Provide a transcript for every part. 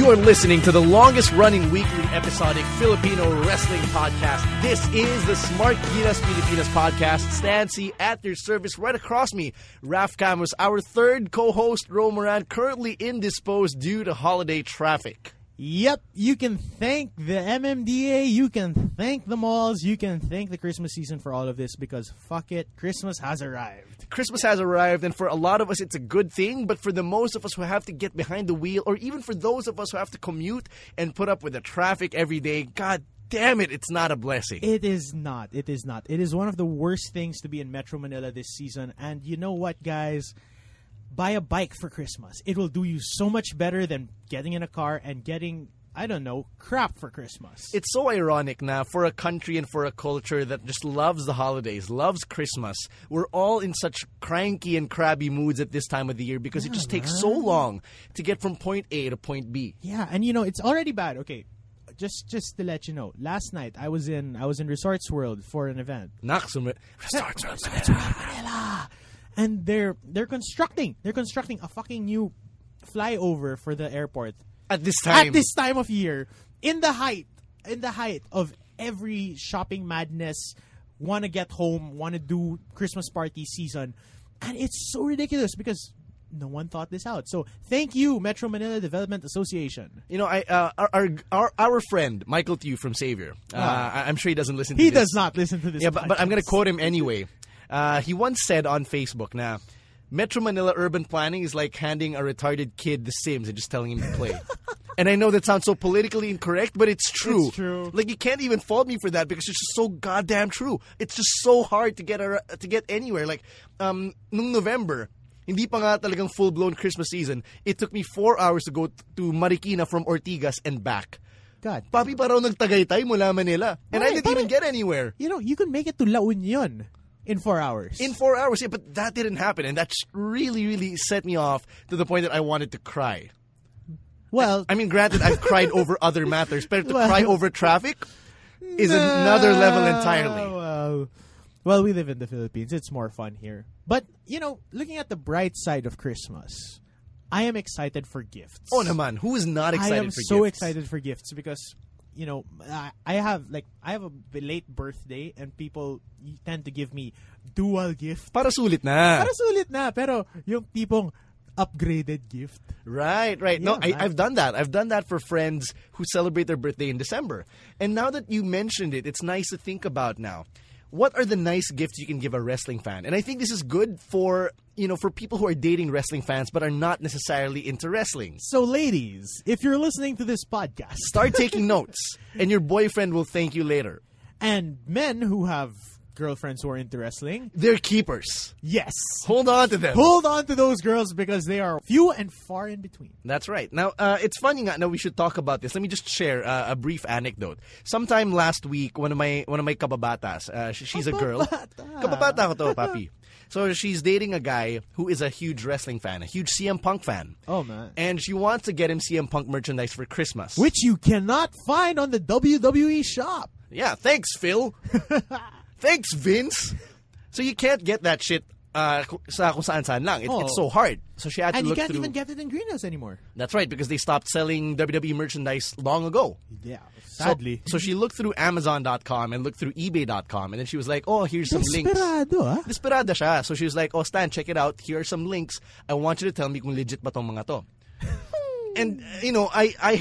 You are listening to the longest-running weekly episodic Filipino wrestling podcast. This is the Smart Gilas Pilipinas podcast. Stancy at your service. Right across me, Raf Camus, our third co-host, Ro Moran, currently indisposed due to holiday traffic. Yep, you can thank the MMDA, you can thank the malls, you can thank the Christmas season for all of this because fuck it, Christmas has arrived. Christmas has arrived, and for a lot of us, it's a good thing. But for the most of us who have to get behind the wheel, or even for those of us who have to commute and put up with the traffic every day, God damn it, it's not a blessing. It is not. It is not. It is one of the worst things to be in Metro Manila this season. And you know what, guys? Buy a bike for Christmas. It will do you so much better than getting in a car and getting, I don't know, crap for Christmas. It's so ironic now for a country and for a culture that just loves the holidays, loves Christmas. We're all in such cranky and crabby moods at this time of the year because it just takes so long to get from point A to point B. Yeah, and you know, it's already bad. Okay, just to let you know, last night I was in Resorts World for an event. Resorts World Manila. And they're constructing a fucking new flyover for the airport at this time. At this time of year, in the height of every shopping madness, want to get home, want to do Christmas party season, and it's so ridiculous because no one thought this out. So thank you, Metro Manila Development Association. You know, our friend Michael Tew from Xavier. I'm sure he doesn't listen to this. He does not listen to this. Yeah, but I'm going to quote him anyway. He once said on Facebook, now, Metro Manila urban planning is like handing a retarded kid The Sims and just telling him to play. And I know that sounds so politically incorrect, but it's true. It's true. Like, you can't even fault me for that because it's just so goddamn true. It's just so hard to get anywhere. Like, nung November, hindi pa nga talagang full-blown Christmas season, it took me 4 hours to go to Marikina from Ortigas and back. God. Papi pa raw nagtagaytay mula Manila. And I didn't even get anywhere. You know, you can make it to La Union in 4 hours. In 4 hours, yeah, but that didn't happen. And that's really, really set me off to the point that I wanted to cry. Well, I mean, granted, I've cried over other matters, but to cry over traffic is another level entirely. Well, we live in the Philippines. It's more fun here. But, you know, looking at the bright side of Christmas, I am excited for gifts. Oh, naman. Who is not excited for gifts? I am so excited for gifts because, you know, I have a late birthday and people tend to give me dual gift. Para sulit na. Pero yung tipong upgraded gift. Right. Yeah, No, I've done that. I've done that for friends who celebrate their birthday in December. And now that you mentioned it, it's nice to think about now. What are the nice gifts you can give a wrestling fan? And I think this is good for, you know, for people who are dating wrestling fans but are not necessarily into wrestling. So, ladies, if you're listening to this podcast, start taking notes, and your boyfriend will thank you later. And men who have girlfriends who are into wrestling, they're keepers. Yes. Hold on to them. Hold on to those girls because they are few and far in between. That's right. Now, it's funny nga, now we should talk about this. Let me just share a brief anecdote. Sometime last week, one of my kababatas, she's a girl. Kababata ko to, papi. So she's dating a guy who is a huge wrestling fan, a huge CM Punk fan. Oh, man. And she wants to get him CM Punk merchandise for Christmas. Which you cannot find on the WWE shop. Yeah, thanks, Phil. Thanks, Vince. So you can't get that shit sa kung saan lang. It's so hard. So she had to look through. And you can't even get it in Greenhouse anymore. That's right, because they stopped selling WWE merchandise long ago. Yeah, sadly. So she looked through Amazon.com and looked through eBay.com, and then she was like, oh, here's some links. Desperada siya. So she was like, oh, Stan, check it out. Here are some links. I want you to tell me kung legit ba tong mga to. And, you know, I've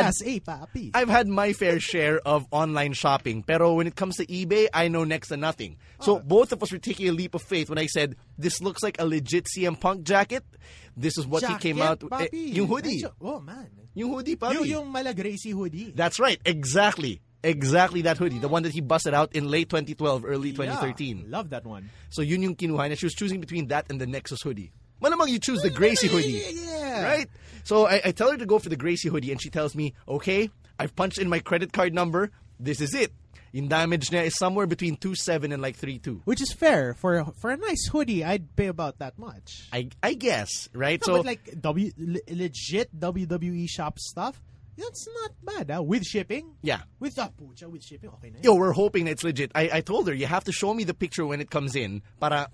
had my fair share of online shopping. Pero when it comes to eBay, I know next to nothing. So both of us were taking a leap of faith when I said, this looks like a legit CM Punk jacket. This is what he came out with. Yung hoodie. Oh, man. Yung hoodie, papi. Yung Mala Gracie hoodie. That's right. Exactly that hoodie. The one that he busted out in late 2012, early 2013. Love that one. So yun yung kinuha niya. She was choosing between that and the Nexus hoodie. Malamang you choose the Gracie hoodie. Yeah. Right? So I tell her to go for the Gracie hoodie and she tells me, okay, I've punched in my credit card number. This is it. Yung damage niya is somewhere between 2.7 and like 3.2. Which is fair. For a nice hoodie, I'd pay about that much. I guess, right? No, but like legit WWE shop stuff, that's not bad. With shipping? Yeah. With shipping, okay na. Yo, we're hoping it's legit. I told her, you have to show me the picture when it comes in para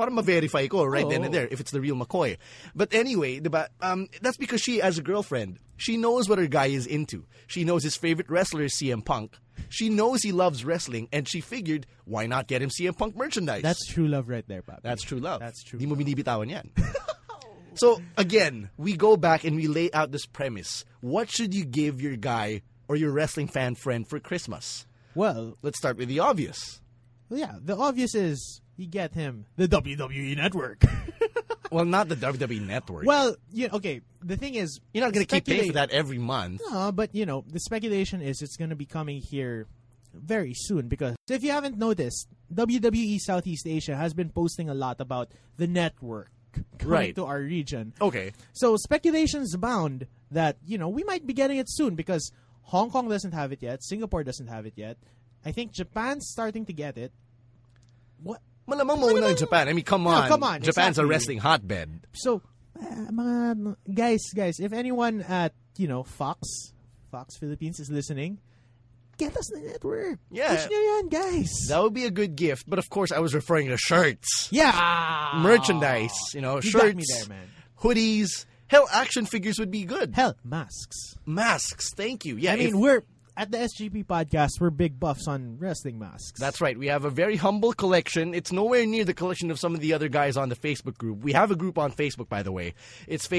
ma-verify ko right then and there if it's the real McCoy. But anyway, diba, that's because she, as a girlfriend, She knows what her guy is into. She knows his favorite wrestler is CM Punk. She knows he loves wrestling, and she figured, why not get him CM Punk merchandise? That's true love right there, Papi. That's true love. That's true. Di mo binibitawan yan. So, again, we go back and we lay out this premise. What should you give your guy or your wrestling fan friend for Christmas? Well, let's start with the obvious. Yeah, the obvious is you get him the WWE Network. Well, not the WWE Network. Well, okay, the thing is... You're not going to keep paying for that every month. No, but, the speculation is it's going to be coming here very soon because if you haven't noticed, WWE Southeast Asia has been posting a lot about the network coming to our region. Okay. So speculations abound that, we might be getting it soon because Hong Kong doesn't have it yet. Singapore doesn't have it yet. I think Japan's starting to get it. What? Malamang mauna in Japan. I mean, come on. No, come on. Japan's exactly. a wrestling hotbed. So, mga guys, if anyone at, Fox Philippines is listening, get us the network. Yeah. Push nyo yan, guys. That would be a good gift. But of course, I was referring to shirts. Yeah. Merchandise. You shirts, got me there, man. Hoodies. Hell, action figures would be good. Hell, masks. Masks. Thank you. Yeah. I mean, we're... At the SGP podcast, we're big buffs on wrestling masks. That's right. We have a very humble collection. It's nowhere near the collection of some of the other guys on the Facebook group. We have a group on Facebook, by the way. It's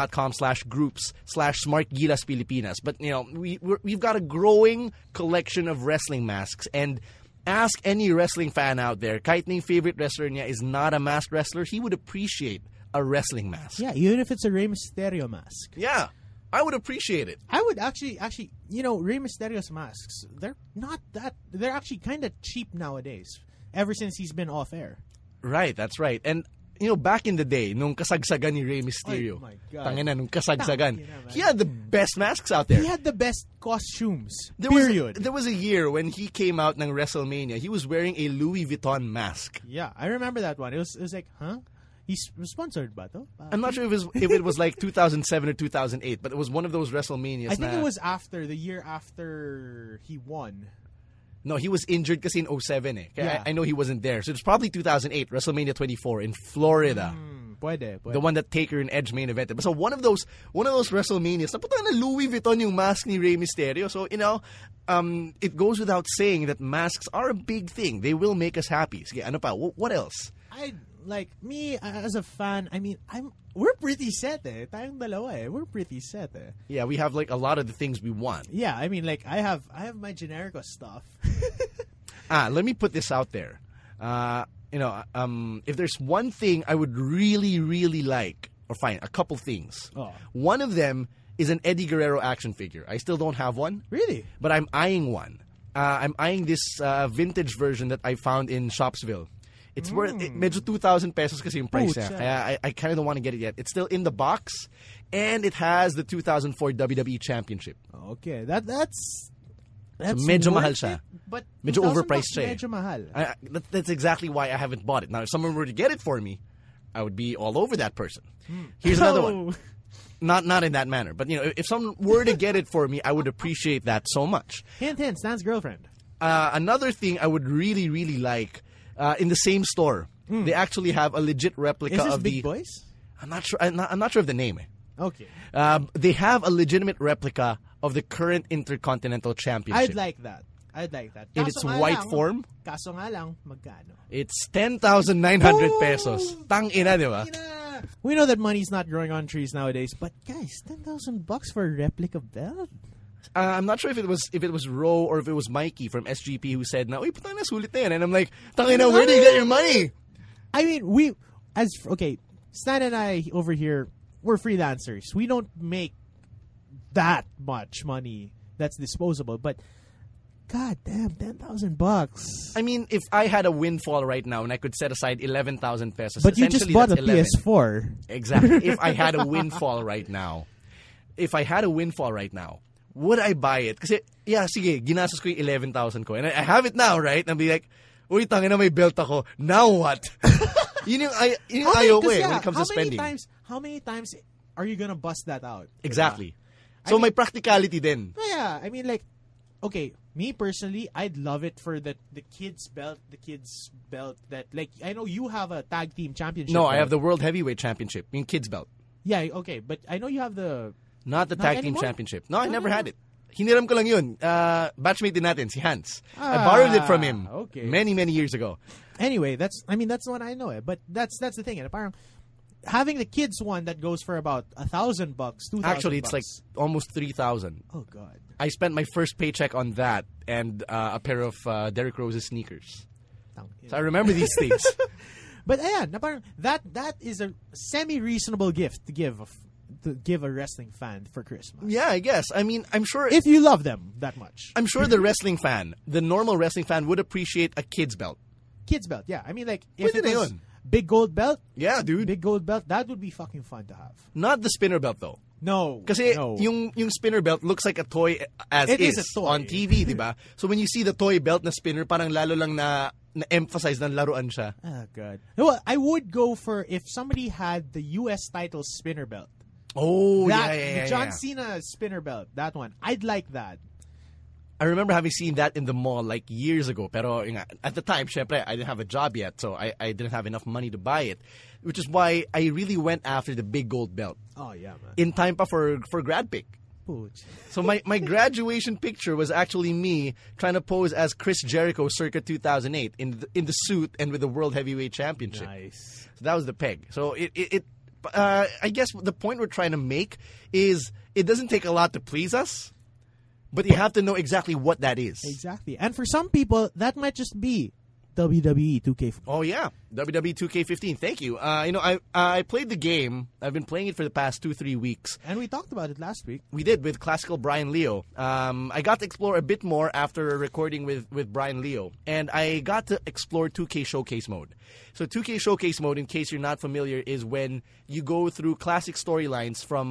facebook.com/groups/SmartGilas Pilipinas. But, we've got a growing collection of wrestling masks. And ask any wrestling fan out there, kahit na yung favorite wrestler niya is not a masked wrestler, he would appreciate a wrestling mask. Yeah, even if it's a Rey Mysterio mask. Yeah. I would appreciate it. I would actually, Rey Mysterio's masks, they're actually kind of cheap nowadays, ever since he's been off air. Right, that's right. And, back in the day, nung kasagsagan ni Rey Mysterio, oh my God. Tangina, nung kasagsagan, he had the best masks out there. He had the best costumes, there was a year when he came out ng WrestleMania, he was wearing a Louis Vuitton mask. Yeah, I remember that one. It was like, huh? He's sponsored ba to? I'm not sure if it was like 2007 or 2008, but it was one of those WrestleManias. I think it was the year after he won. No, he was injured kasi in 07 eh. Yeah. I know he wasn't there. So it's probably 2008, WrestleMania 24 in Florida. Pwede. The one that Taker and Edge main evented. So one of those WrestleManias, napunta na Louis Vuitton yung mask ni Rey Mysterio. So, it goes without saying that masks are a big thing. They will make us happy. Sige, ano pa? What else? Me as a fan, I mean, we're pretty set eh. Tayong dalawa eh. We're pretty set eh. Yeah, we have like a lot of the things we want. Yeah, I mean, like I have my Generico stuff. Let me put this out there. If there's one thing I would really, really like, or fine, a couple things. Oh. One of them is an Eddie Guerrero action figure. I still don't have one. Really? But I'm eyeing one. I'm eyeing this vintage version that I found in Shopsville. It's worth medyo 2,000 pesos kasi yung price niya. Kaya I kind of don't want to get it yet. It's still in the box, and it has the 2004 WWE Championship. Okay, that's so medyo mahal siya. But medyo overpriced siya. Medyo mahal. That's exactly why I haven't bought it. Now, if someone were to get it for me, I would be all over that person. Here's another one. Not in that manner, but if someone were to get it for me, I would appreciate that so much. Hint, Stan's girlfriend. Another thing I would really, really like. In the same store, they actually have a legit replica of the Big Boys. I'm not sure. I'm not sure of the name. Okay. They have a legitimate replica of the current Intercontinental Championship. I'd like that. In its white form. Kaso nga lang, magkano? It's 10,900 pesos. Tang ina, di ba? We know that money's not growing on trees nowadays, but guys, $10,000 for a replica belt. I'm not sure if it was Ro or if it was Mikey from SGP who said, "Na, uy, putang na sulit na yan." And I'm like, "Tangina, where do you get your money?" I mean, Stan and I over here, we're freelancers. We don't make that much money that's disposable, but god damn, $10,000. I mean, if I had a windfall right now and I could set aside 11,000 pesos, but you just bought a PS4. Exactly. If I had a windfall right now, would I buy it? Kasi, sige, ginastos ko yung 11,000 ko. And I have it now, right? And I'll be like, uy, tangina, may belt ako. Now what? yun yung ayaw ko when it comes to spending. How many times are you gonna bust that out? Exactly. So, may practicality din. Yeah, I mean, like, okay, me personally, I'd love it for the kids belt that, like, I know you have a tag team championship. No, I have the World Heavyweight Championship, yung kids belt. Yeah, okay, but I know you have the Not the tag team anymore? championship. No, I never had it. Hiniram ko lang yun. Batchmate din natin, si Hans. I borrowed it from him many years ago. Anyway, that's the one I know. But that's the thing. Parang having the kids one that goes for about $1,000, $2,000. Actually, it's like almost 3,000. Oh God! I spent my first paycheck on that and a pair of Derrick Rose's sneakers. So I remember these things. But yeah, parang that is a semi-reasonable gift to give a wrestling fan for Christmas. Yeah, I guess. I mean, I'm sure if you love them that much. I'm sure the wrestling fan, the normal wrestling fan, would appreciate a kid's belt. Kids belt, yeah. I mean, like if Pwede it na was yun. big gold belt, Yeah, dude. big gold belt, that would be fucking fun to have. Not the spinner belt though. No, Kasi no. yung spinner belt looks like a toy as It is is a toy. on TV, di ba? So when you see the toy belt na spinner, parang lalo lang na-emphasize na laruan siya. Oh God. No, I would go for if somebody had the U.S. title spinner belt. Oh, That, yeah. the John Cena spinner belt, that one. I'd like that. I remember having seen that in the mall like years ago. Pero yun nga, at the time, syempre, I didn't have a job yet, so I didn't have enough money to buy it. Which is why I really went after the big gold belt. Oh, yeah, man. In time pa for grad pick. Pooch. So my graduation picture was actually me trying to pose as Chris Jericho circa 2008 in the suit and with the World Heavyweight Championship. Nice. So that was the peg. So I guess the point we're trying to make is it doesn't take a lot to please us, but you have to know exactly what that is. Exactly. And for some people, that might just be WWE 2K. Oh yeah, WWE 2K15. Thank you. I played the game. I've been playing it for the past 2-3 weeks. And we talked about it last week. We did with classical Brian Leo. I got to explore a bit more after recording with Brian Leo, and I got to explore 2K Showcase mode. So 2K Showcase mode, in case you're not familiar, is when you go through classic storylines from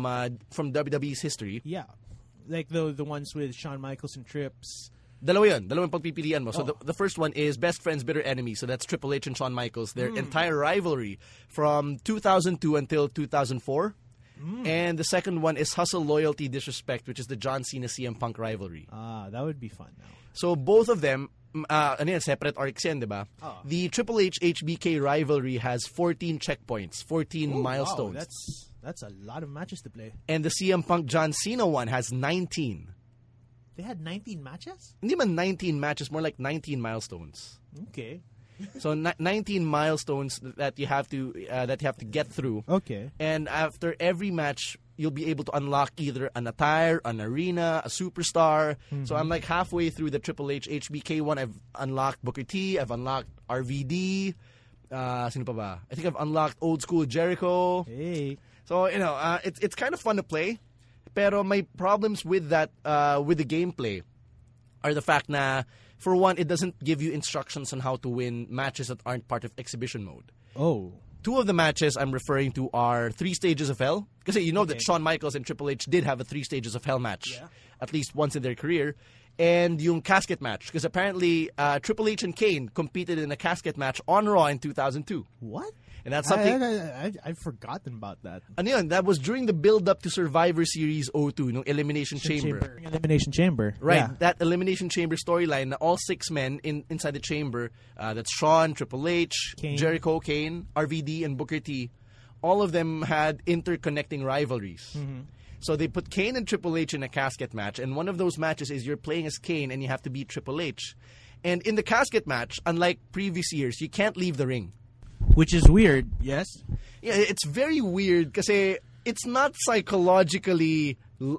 WWE's history. Yeah. Like the ones with Shawn Michaels and Trips. Dalawang pagpipilian mo. So the first one is Best Friends, Bitter Enemies. So that's Triple H and Shawn Michaels. Their entire rivalry from 2002 until 2004. And the second one is Hustle, Loyalty, Disrespect, which is the John Cena CM Punk rivalry. That would be fun now. So both of them, separate arcs yan, diba? The Triple H HBK rivalry has 14 checkpoints, 14 milestones. Wow, that's a lot of matches to play. And the CM Punk John Cena one has 19. They had 19 matches? Hindi man 19 matches, more like 19 milestones. Okay. So 19 milestones that you have to get through. Okay. And after every match, you'll be able to unlock either an attire, an arena, a superstar. So I'm like halfway through the Triple H HBK one. I've unlocked Booker T. I've unlocked RVD. Sino pa ba? I think I've unlocked Old School Jericho. Hey. So it's kind of fun to play. Pero my problems with that with the gameplay are the fact na, for one, it doesn't give you instructions on how to win matches that aren't part of exhibition mode. Oh. 2 of the matches I'm referring to are 3 Stages of Hell. Because you know that Shawn Michaels and Triple H did have a 3 Stages of Hell match at least once in their career. And yung casket match. Because apparently Triple H and Kane competed in a casket match on Raw in 2002. What? And that's something... I've forgotten about that. Ano yun? That was during the build-up to Survivor Series 02, no Elimination Chamber. Elimination Chamber. Right. Yeah. That Elimination Chamber storyline na all 6 men inside the chamber, that's Shawn, Triple H, Kane. Jericho, Kane, RVD, and Booker T. All of them had interconnecting rivalries. So they put Kane and Triple H in a casket match, and one of those matches is you're playing as Kane and you have to beat Triple H. And in the casket match, unlike previous years, you can't leave the ring. Which is weird, yes? Yeah, it's very weird because it's not psychologically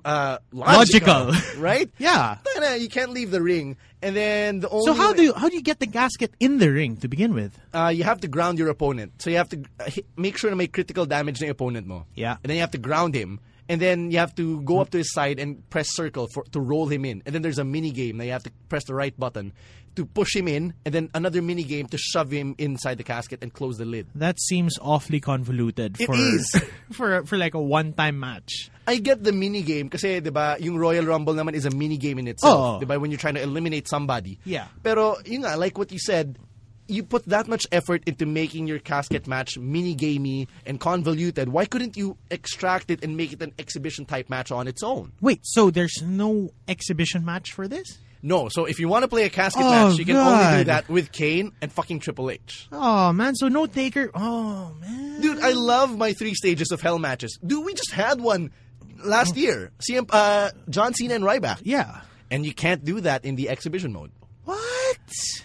logical, right? Yeah. You can't leave the ring, and then the only So how do you get the gasket in the ring to begin with? you have to ground your opponent. So you have to make sure to make critical damage to your opponent mo. Yeah. And then you have to ground him. And then you have to go up to his side and press circle to roll him in. And then there's a mini game that you have to press the right button to push him in, and then another mini game to shove him inside the casket and close the lid. That seems awfully convoluted. It is. for like a one-time match. I get the mini game kasi 'di ba, yung Royal Rumble naman is a mini game in itself, 'di ba, when you're trying to eliminate somebody. Yeah. Pero yun nga, like what you said, you put that much effort into making your casket match mini-gamey and convoluted. Why couldn't you extract it and make it an exhibition-type match on its own? Wait, so there's no exhibition match for this? No, so if you want to play a casket match, you can only do that with Kane and fucking Triple H. Oh, man, so no Taker. Oh, man. Dude, I love my 3 Stages of Hell matches. Dude, we just had one last year. John Cena and Ryback. Yeah. And you can't do that in the exhibition mode. What?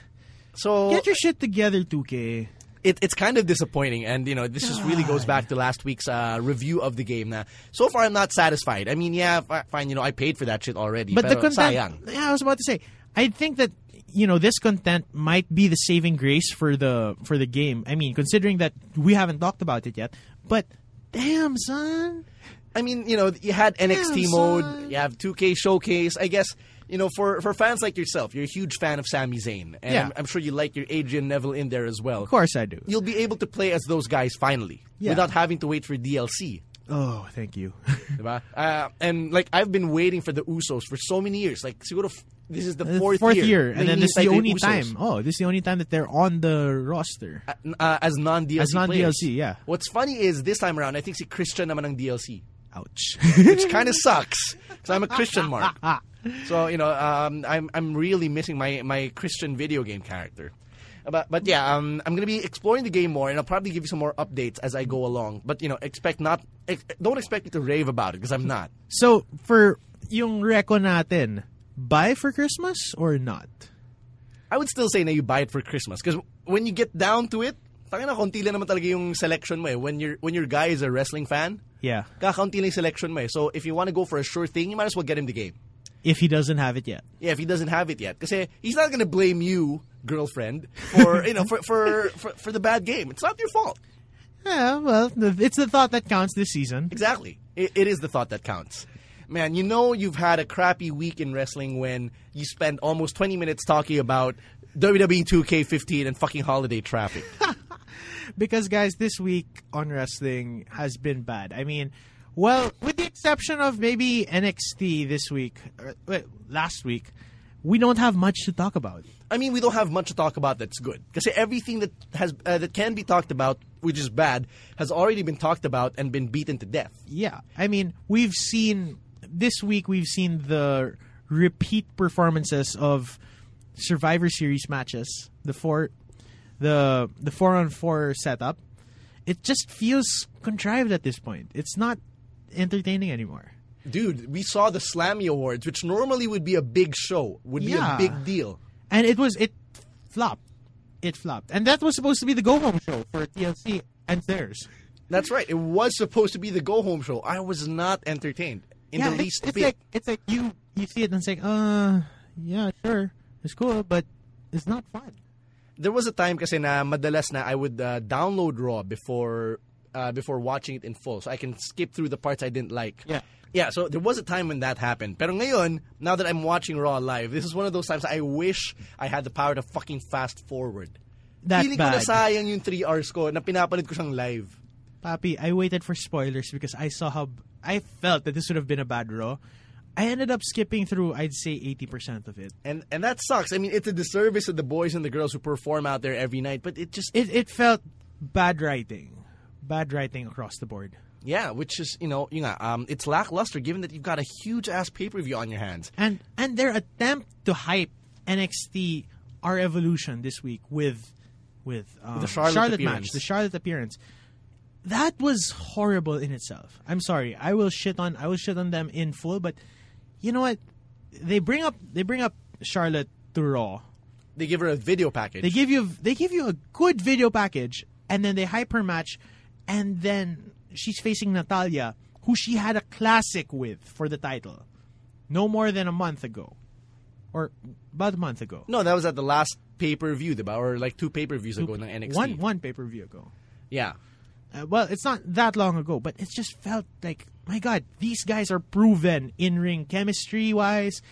So get your shit together, 2K. It's kind of disappointing, and this just really goes back to last week's review of the game. Now, so far I'm not satisfied. I mean, yeah, fine, I paid for that shit already. But the content, sayang. Yeah, I was about to say, I think that this content might be the saving grace for the game. I mean, considering that we haven't talked about it yet, but damn, son. I mean, you had NXT mode, you have 2K Showcase. I guess, for fans like yourself, you're a huge fan of Sami Zayn. And I'm sure you like your Adrian Neville in there as well. Of course I do. You'll be able to play as those guys finally, without having to wait for DLC. Oh, thank you. Diba? And I've been waiting for the Usos for so many years. Siguro this is the fourth year. And then this is the only time. Oh, this is the only time that they're on the roster. As non-DLC As non-DLC, players. yeah. What's funny is this time around, I think si Christian naman ang DLC. Ouch. Which kind of sucks. Because I'm a Christian, Mark. So, I'm really missing my Christian video game character. But yeah, I'm going to be exploring the game more, and I'll probably give you some more updates as I go along. But, don't expect me to rave about it, because I'm not. So, for yung reco natin, buy for Christmas or not? I would still say na you buy it for Christmas. Because when you get down to it, konti lang naman talaga yung selection mo eh. When your guy is a wrestling fan, kakaunti lang yung selection mo eh. So if you want to go for a sure thing, you might as well get him the game. If he doesn't have it yet. Yeah, if he doesn't have it yet. Kasi he's not going to blame you, girlfriend, for for the bad game. It's not your fault. Yeah, well, it's the thought that counts this season. Exactly. It is the thought that counts. Man, you've had a crappy week in wrestling when you spend almost 20 minutes talking about WWE 2K15 and fucking holiday traffic. Because, guys, this week on wrestling has been bad. I mean, well, with the exception of maybe NXT this week, last week, we don't have much to talk about. I mean, we don't have much to talk about that's good. Because everything that has that can be talked about, which is bad, has already been talked about and been beaten to death. Yeah. I mean, this week we've seen the repeat performances of Survivor Series matches, the 4-on-4 setup. It just feels contrived at this point. It's not entertaining anymore. Dude, we saw the Slammy Awards, which normally would be a big show, would be a big deal. And it flopped. It flopped. And that was supposed to be the go-home show for TLC and theirs. That's right. It was supposed to be the go-home show. I was not entertained in the least bit. It's like you see it and say, yeah, sure. It's cool, but it's not fun. There was a time kasi na madalas na I would download Raw before watching it in full, so I can skip through the parts I didn't like. Yeah, so there was a time when that happened. Pero ngayon, now that I'm watching Raw live, this is one of those times I wish I had the power to fucking fast forward. Feeling ko na sayang yung 3 hours ko na pinapanood ko siyang live. Papi, I waited for spoilers because I felt that this would have been a bad Raw. I ended up skipping through, I'd say, 80% of it. And that sucks. I mean, it's a disservice to the boys and the girls who perform out there every night, but it just... It felt bad writing. Bad writing across the board. Yeah, which is, it's lackluster given that you've got a huge-ass pay-per-view on your hands. And their attempt to hype NXT Our Evolution this week with the Charlotte match, the Charlotte appearance, that was horrible in itself. I'm sorry. I will shit on them in full, but you know what? They bring up Charlotte to Raw. They give her a video package. They give you a good video package, and then they hype her match, and then she's facing Natalya, who she had a classic with for the title, no more than a month ago, or about a month ago. No, that was at the last pay-per-view, diba? Or like 2 pay-per-views ago ng NXT. One pay-per-view ago. Yeah. Well, it's not that long ago, but it just felt like, my God, these guys are proven in-ring chemistry-wise,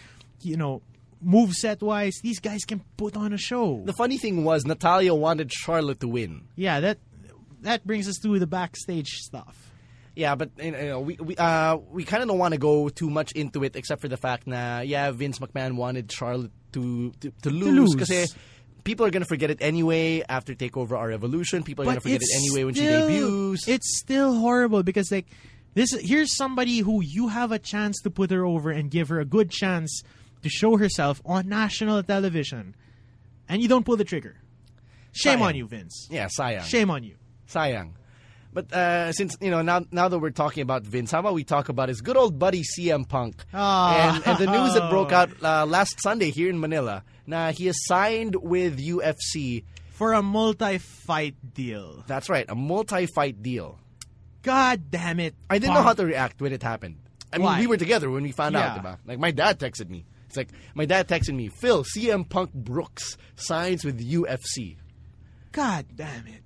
moveset-wise. These guys can put on a show. The funny thing was, Natalya wanted Charlotte to win. Yeah, that brings us to the backstage stuff. Yeah, but we kind of don't want to go too much into it, except for the fact that Vince McMahon wanted Charlotte to lose because people are gonna forget it anyway after Takeover Our Evolution. People are gonna forget it anyway when she debuts. It's still horrible because here's somebody who you have a chance to put her over and give her a good chance to show herself on national television, and you don't pull the trigger. Shame on you, Vince. Yeah, sayang. Shame on you. Sayang. But since, now that we're talking about Vince, how about we talk about his good old buddy CM Punk? And the news that broke out last Sunday here in Manila. Now, he has signed with UFC. For a multi-fight deal. That's right, a multi-fight deal. God damn it. I didn't know how to react when it happened. I mean, Why? we were together when we found out, diba? Like, my dad texted me. It's like, my dad texted me, Phil, CM Punk Brooks signs with UFC. God damn it.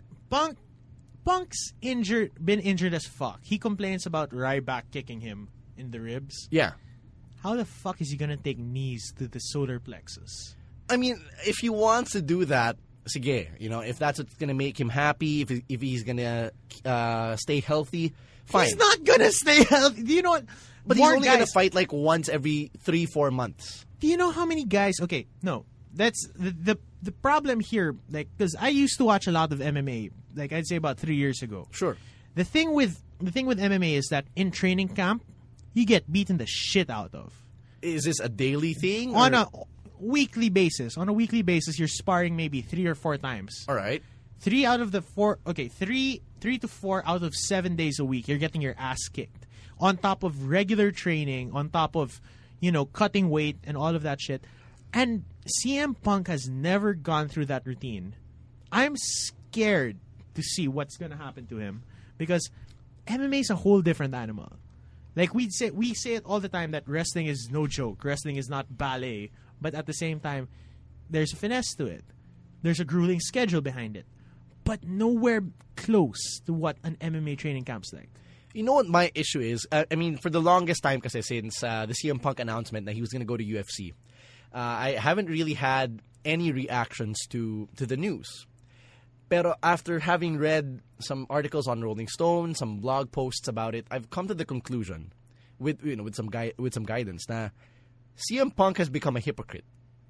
Punk's been injured as fuck. He complains about Ryback kicking him in the ribs. Yeah. How the fuck is he gonna take knees to the solar plexus? I mean, if he wants to do that, sige, if that's what's gonna make him happy, if he's gonna stay healthy, fine. He's not gonna stay healthy. Do you know what? But he's only gonna fight like once every 3-4 months. Do you know how many guys? Okay, no, that's the problem here. Like, because I used to watch a lot of MMA. Like, I'd say about 3 years ago. Sure. The thing with MMA is that in training camp, you get beaten the shit out of. Is this a daily thing? On a weekly basis. On a weekly basis, you're sparring maybe 3 or 4 times. All right. 3 out of the 4. Okay, 3 to 4 out of 7 days a week, you're getting your ass kicked. On top of regular training, on top of, cutting weight and all of that shit. And CM Punk has never gone through that routine. I'm scared to see what's going to happen to him because MMA is a whole different animal. Like we say it all the time that wrestling is no joke. Wrestling is not ballet. But at the same time, there's a finesse to it. There's a grueling schedule behind it. But nowhere close to what an MMA training camp's like. You know what my issue is? I mean, for the longest time, kasi since the CM Punk announcement that he was going to go to UFC, I haven't really had any reactions to the news. Pero after having read some articles on Rolling Stone, some blog posts about it, I've come to the conclusion, with some guidance, na CM Punk has become a hypocrite.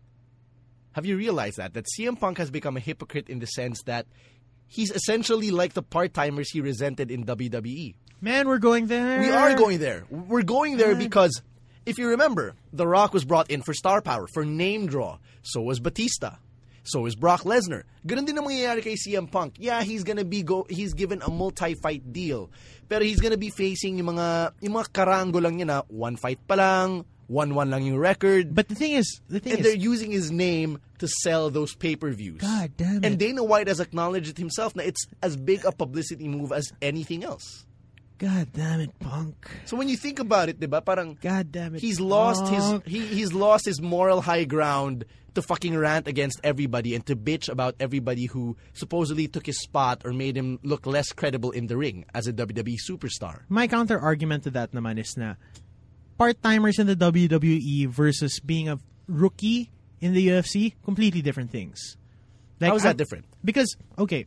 Have you realized that CM Punk has become a hypocrite in the sense that he's essentially like the part-timers he resented in WWE? Man, we're going there. We are going there. We're going there because, if you remember, The Rock was brought in for star power, for name draw. So was Batista. So is Brock Lesnar. Ganun din ang mangyayari kay CM Punk. Yeah, he's given a multi-fight deal. Pero he's gonna be facing yung mga karango lang niya na 1 fight pa lang, 1-1 lang yung record. But the thing is, they're using his name to sell those pay-per-views. God damn it. And Dana White has acknowledged it himself na it's as big a publicity move as anything else. God damn it, Punk. So when you think about it, diba, parang God damn it, he's lost he's lost his moral high ground to fucking rant against everybody and to bitch about everybody who supposedly took his spot or made him look less credible in the ring as a WWE superstar. My counter argument to that naman is na part-timers in the WWE versus being a rookie in the UFC, completely different things. Like, how is that different? Because, okay,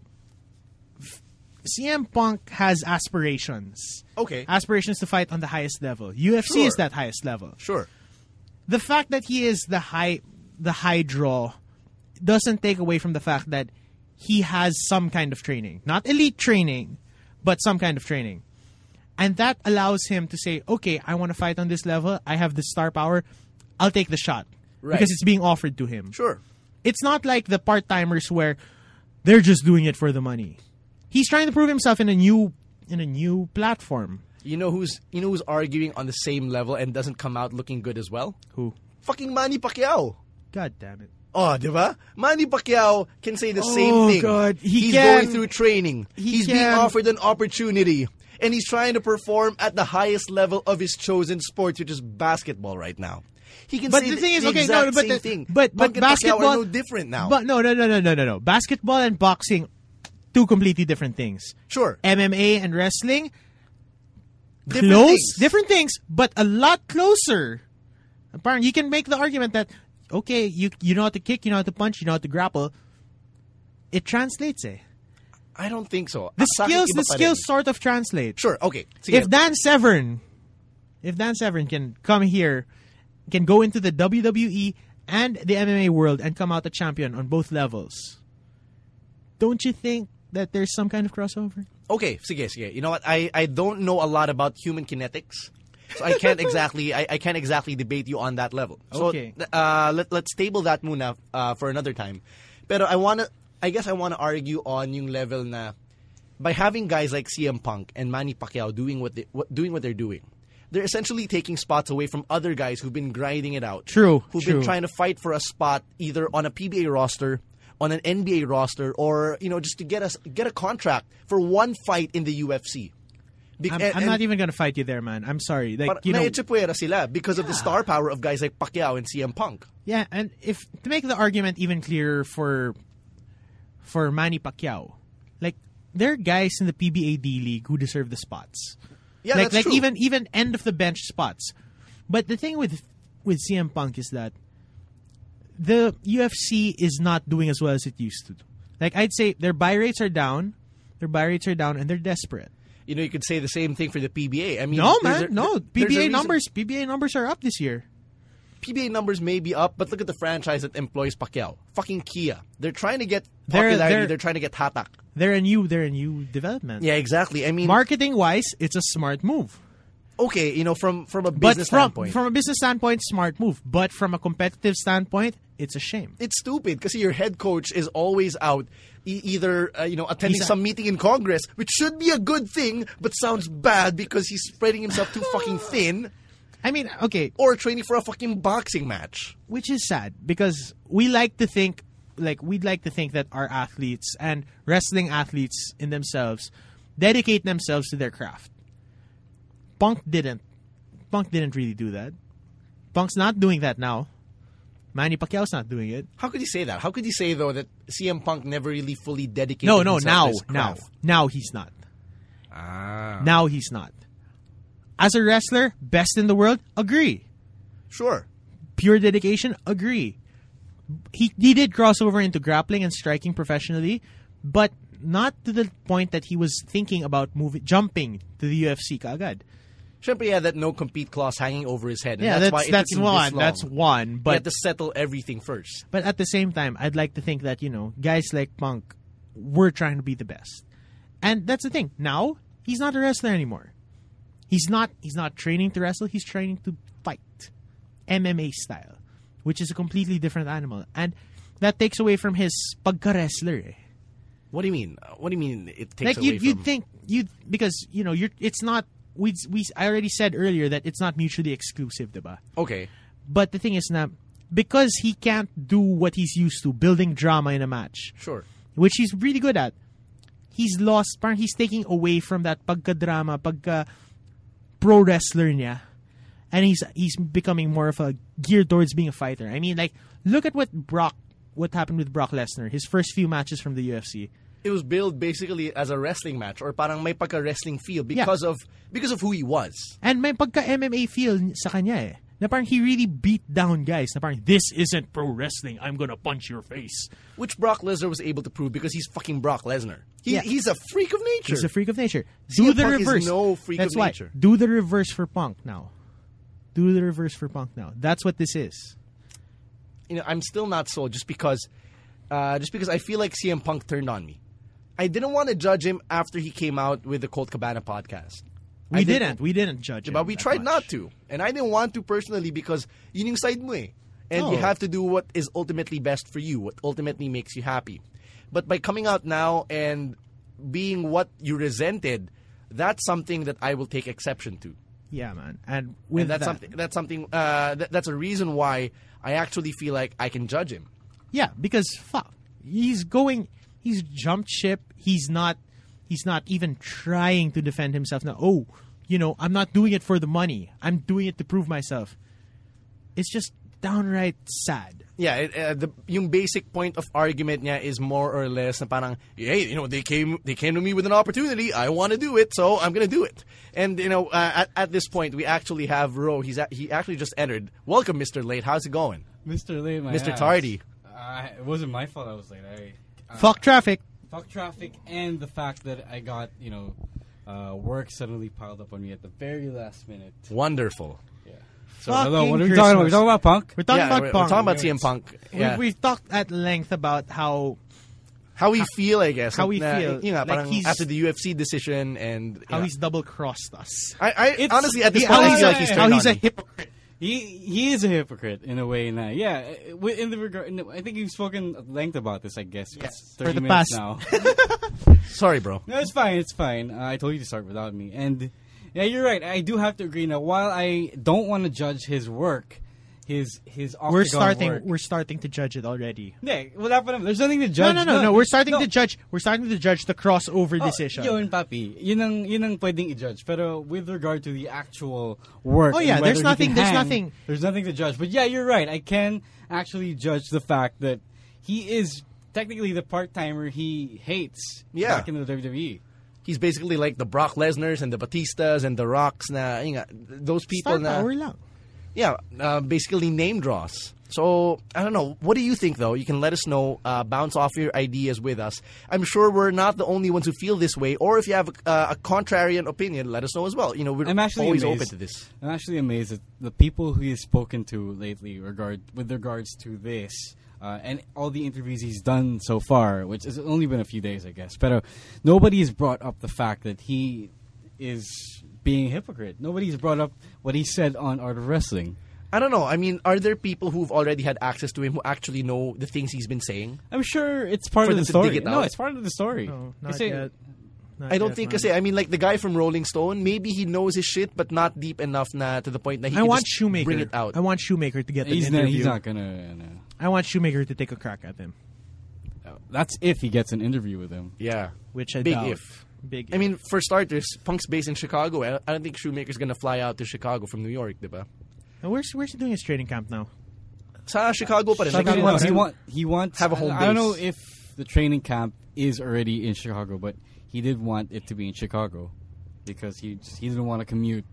CM Punk has aspirations. Okay. Aspirations to fight on the highest level. UFC is that highest level. Sure. The fact that he is the high draw doesn't take away from the fact that he has some kind of training. Not elite training, but some kind of training. And that allows him to say, okay, I want to fight on this level. I have the star power. I'll take the shot. Right. Because it's being offered to him. Sure. It's not like the part-timers where they're just doing it for the money. He's trying to prove himself in a new platform. You know who's arguing on the same level and doesn't come out looking good as well? Who? Fucking Manny Pacquiao. God damn it. Oh, diba? Manny Pacquiao can say the same thing. God. He's going through training. He's being offered an opportunity. And he's trying to perform at the highest level of his chosen sport, which is basketball right now. He can say the exact same thing. But basketball are no different now. But no. Basketball and boxing, two completely different things. Sure. MMA and wrestling, different things, but a lot closer. Apparently, you can make the argument that, okay, you know how to kick, you know how to punch, you know how to grapple. It translates, eh? I don't think so. The skills sort of translate. Sure, okay. If Dan Severn can come here, can go into the WWE and the MMA world and come out a champion on both levels, don't you think that there's some kind of crossover? Okay, sige. You know what? I don't know a lot about human kinetics, so I can't exactly debate you on that level. So, okay. Let's table that muna for another time. Pero I guess I wanna argue on yung level na by having guys like CM Punk and Manny Pacquiao doing what they're doing, they're essentially taking spots away from other guys who've been grinding it out. True. Who've been trying to fight for a spot either on a PBA roster, on an NBA roster, or just to get a contract for one fight in the UFC. I'm not even gonna fight you there, man. I'm sorry. Like, naichipuera sila because of the star power of guys like Pacquiao and CM Punk. Yeah, and if to make the argument even clearer for Manny Pacquiao, like there are guys in the PBA D League who deserve the spots. Yeah, like that's true. even end of the bench spots. But the thing with CM Punk is that the UFC is not doing as well as it used to. Like I'd say their buy rates are down. And they're desperate. You could say the same thing for the PBA. I mean, no, man, no. PBA numbers are up this year. PBA numbers may be up, but look at the franchise that employs Pacquiao. Fucking Kia. They're trying to get popularity. They're trying to get hatak. They're a new development. Yeah, exactly. I mean, marketing wise, it's a smart move. Okay, from a business standpoint. From a business standpoint, smart move. But from a competitive standpoint, it's a shame. It's stupid because your head coach is always out either attending some meeting in Congress, which should be a good thing, but sounds bad because he's spreading himself too fucking thin. I mean, okay. Or training for a fucking boxing match. Which is sad because we'd like to think that our athletes and wrestling athletes in themselves dedicate themselves to their craft. Punk didn't really do that. Punk's not doing that now. Manny Pacquiao's not doing it. How could you say that? How could you say, though, that CM Punk never really fully dedicated himself to his craft? Now he's not. Ah. Now he's not. As a wrestler, best in the world, agree. Sure. Pure dedication, agree. He did cross over into grappling and striking professionally, but not to the point that he was thinking about jumping to the UFC kaagad. Siyempre, yeah, that no-compete clause hanging over his head. And yeah, that's one. That's one. But he had to settle everything first. But at the same time, I'd like to think that, guys like Punk were trying to be the best. And that's the thing. Now, he's not a wrestler anymore. He's not training to wrestle. He's training to fight. MMA style. Which is a completely different animal. And that takes away from his pagka-wrestler. What do you mean? What do you mean it takes away from... You'd think... Because, it's not... I already said earlier that it's not mutually exclusive, diba? Okay. But the thing is na, because he can't do what he's used to, building drama in a match. Sure. Which he's really good at. He's lost, parang he's taking away from that pagka-drama, pagka-pro wrestler niya. And he's becoming more of a geared towards being a fighter. I mean, like, look at what happened with Brock Lesnar, his first few matches from the UFC. It was billed basically as a wrestling match or parang may pagka-wrestling feel because of who he was. And may pagka-MMA feel sa kanya eh. Na parang he really beat down guys. Na parang, this isn't pro wrestling. I'm gonna punch your face. Which Brock Lesnar was able to prove because he's fucking Brock Lesnar. He's a freak of nature. He's a freak of nature. Do the reverse. Is no freak That's of why. nature. Do the reverse for Punk now. That's what this is. I'm still not sold just because I feel like CM Punk turned on me. I didn't want to judge him after he came out with the Colt Cabana podcast. We didn't judge him. But we tried not to. And I didn't want to personally because yun yung side mo eh. And you have to do what is ultimately best for you, what ultimately makes you happy. But by coming out now and being what you resented, that's something that I will take exception to. Yeah, man. That's a reason why I actually feel like I can judge him. Yeah, because fuck. He's jumped ship. He's not even trying to defend himself now. I'm not doing it for the money. I'm doing it to prove myself. It's just downright sad. Yeah, yung basic point of argument niya is more or less na parang, hey, they came to me with an opportunity. I want to do it, so I'm going to do it. And at this point, we actually have Ro. He actually just entered. Welcome, Mr. Late. How's it going? Mr. Late, my Mr. ass. Tardy. It wasn't my fault I was late. Fuck traffic. Fuck traffic and the fact that I got, work suddenly piled up on me at the very last minute. Wonderful. Yeah. So, hello, what are we talking about? We're talking about Punk? We're talking about Punk. We're talking about CM Punk. Yeah. We've talked at length about how we feel, I guess. How we feel. Like after the UFC decision and... How he's double-crossed us. I honestly, at this point, I feel like he's turned on a me. hypocrite. He is a hypocrite in a way. In that, yeah. In the regard, I think you've spoken at length about this. I guess Yes, 30 for the minutes past- now. Sorry, bro. No, it's fine. It's fine. I told you to start without me. And yeah, you're right. I do have to agree. Now, while I don't want to judge his work, his We're octagon work. We're starting to judge it already. Yeah, wala pa naman. There's nothing to judge. No. We're starting to judge. We're starting to judge the crossover decision. Yun, papi. Yun ang pwedeng i-judge. Pero with regard to the actual work, Oh, yeah, and there's whether he nothing- can there's hang, nothing. There's nothing to judge. But yeah, you're right. I can actually judge the fact that he is technically the part-timer he hates back in the WWE. He's basically like the Brock Lesnars and the Batistas and the Rocks na, yun nga, those people Star power lang. Yeah, basically name draws. So, I don't know. What do you think, though? You can let us know. Bounce off your ideas with us. I'm sure we're not the only ones who feel this way. Or if you have a contrarian opinion, let us know as well. You know, we're I'm actually always amazed. open to this. I'm actually amazed at the people who he's spoken to lately with regards to this. And all the interviews he's done so far, which has only been a few days, I guess. But nobody's brought up the fact that he is being a hypocrite. Nobody's brought up what he said on Art of Wrestling. I don't know. I mean, are there people who've already had access to him who actually know the things he's been saying? I'm sure it's part For of the them to dig story. it No, out? it's part of the story. No, not Kasi- yet. Not I don't yet, think man. kasi, I mean, like the guy from Rolling Stone, maybe he knows his shit, but not deep enough na to the point that he I can want just Shoemaker. bring it out. I want Shoemaker to get an He's interview. not gonna. No. I want Shoemaker to take a crack at him, That's if he gets an interview with him. Yeah. which I Big doubt. if. Big. I mean, for starters, Punk's based in Chicago. I don't think Shoemaker's gonna fly out to Chicago from New York, diba? And where's he doing his training camp now? Sa Chicago pa rin. Sabi Like, niya, wants he, to he wants have a home I don't know base. if the training camp is already in Chicago, but he did want it to be in Chicago because he didn't want to commute.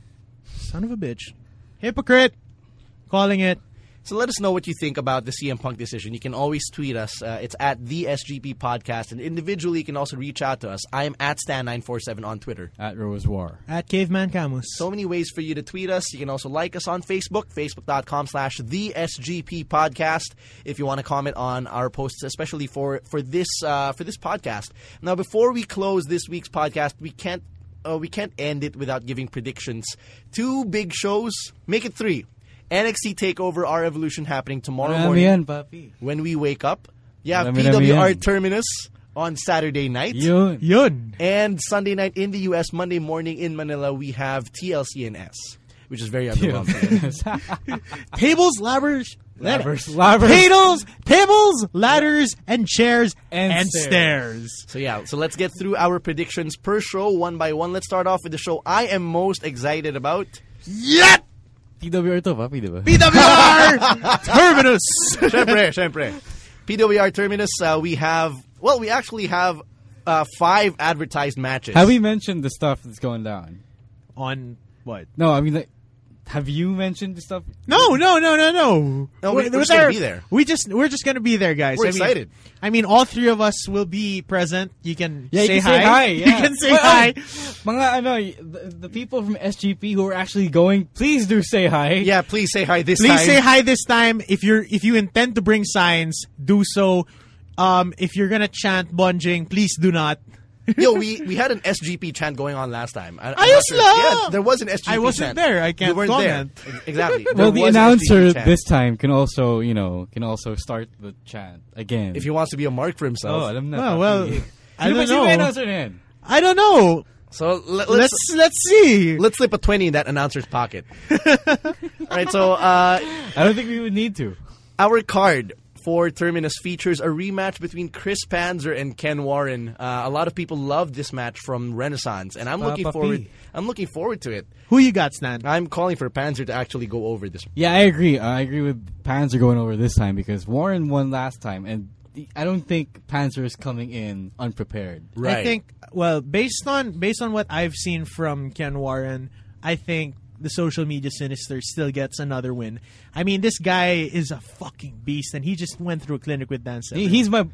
Son of a bitch, hypocrite. Calling it. So let us know what you think about the CM Punk decision. You can always tweet us. It's at the SGP Podcast. And individually, you can also reach out to us. I am at Stan947 on Twitter. At Rose War. At Caveman Camus. So many ways for you to tweet us. You can also like us on Facebook, facebook.com/the SGP Podcast. If you want to comment on our posts, especially for this podcast. Now, before we close this week's podcast, we can't end it without giving predictions. 2 big shows. Make it 3. NXT TakeOver Our Evolution happening tomorrow morning Yan, papi. when we wake up. Yeah, Marami PWR yan. Terminus on Saturday night. Yun. Yun. And Sunday night in the U.S., Monday morning in Manila, we have TLCNS, which is very underwhelming. Tables, ladders, tables, ladders, and chairs And stairs. So yeah, so let's get through our predictions per show one by one. Let's start off with the show I am most excited about. Yep. PWR to, papi, diba? PWR Terminus. Syempre. PWR Terminus, we actually have 5 advertised matches. Have we mentioned the stuff that's going down? On what? No, I mean, like, have you mentioned the stuff? No. No, we're just gonna be there. We're just gonna be there, guys. We're excited. I mean, all 3 of us will be present. You can Yeah, say you can hi. say hi. You Yeah. can say Well, hi. Mga the people from SGP who are actually going, please do say hi. Yeah, please say hi this Please time. say hi this time. If you intend to bring signs, do so. If you're gonna chant Bonjing, please do not. Yo, we had an SGP chant going on last time. I'm Ayos not sure. lang! Yeah, there was an SGP I wasn't chant. there. I can't You weren't comment. there. Exactly. Well, There the was an announcer SGP chant. this time can also start the chant again. If he wants to be a mark for himself. oh, alam na. Well, papi. I don't Sino ba yung know. announcer na yan? I don't know. So Let's see. let's slip a 20 in that announcer's pocket. All right, so I don't think we would need to. our card for Terminus features a rematch between Chris Panzer and Ken Warren. A lot of people loved this match from Renaissance, and I'm looking papi. forward to it. Who you got, Stan? I'm calling for Panzer to actually go over this. Yeah, I agree. I agree with Panzer going over this time because Warren won last time, and I don't think Panzer is coming in unprepared. Right. I think, well, based on what I've seen from Ken Warren, I think the social media sinister still gets another win. I mean, this guy is a fucking beast, and he just went through a clinic with Dan Severn. He's my.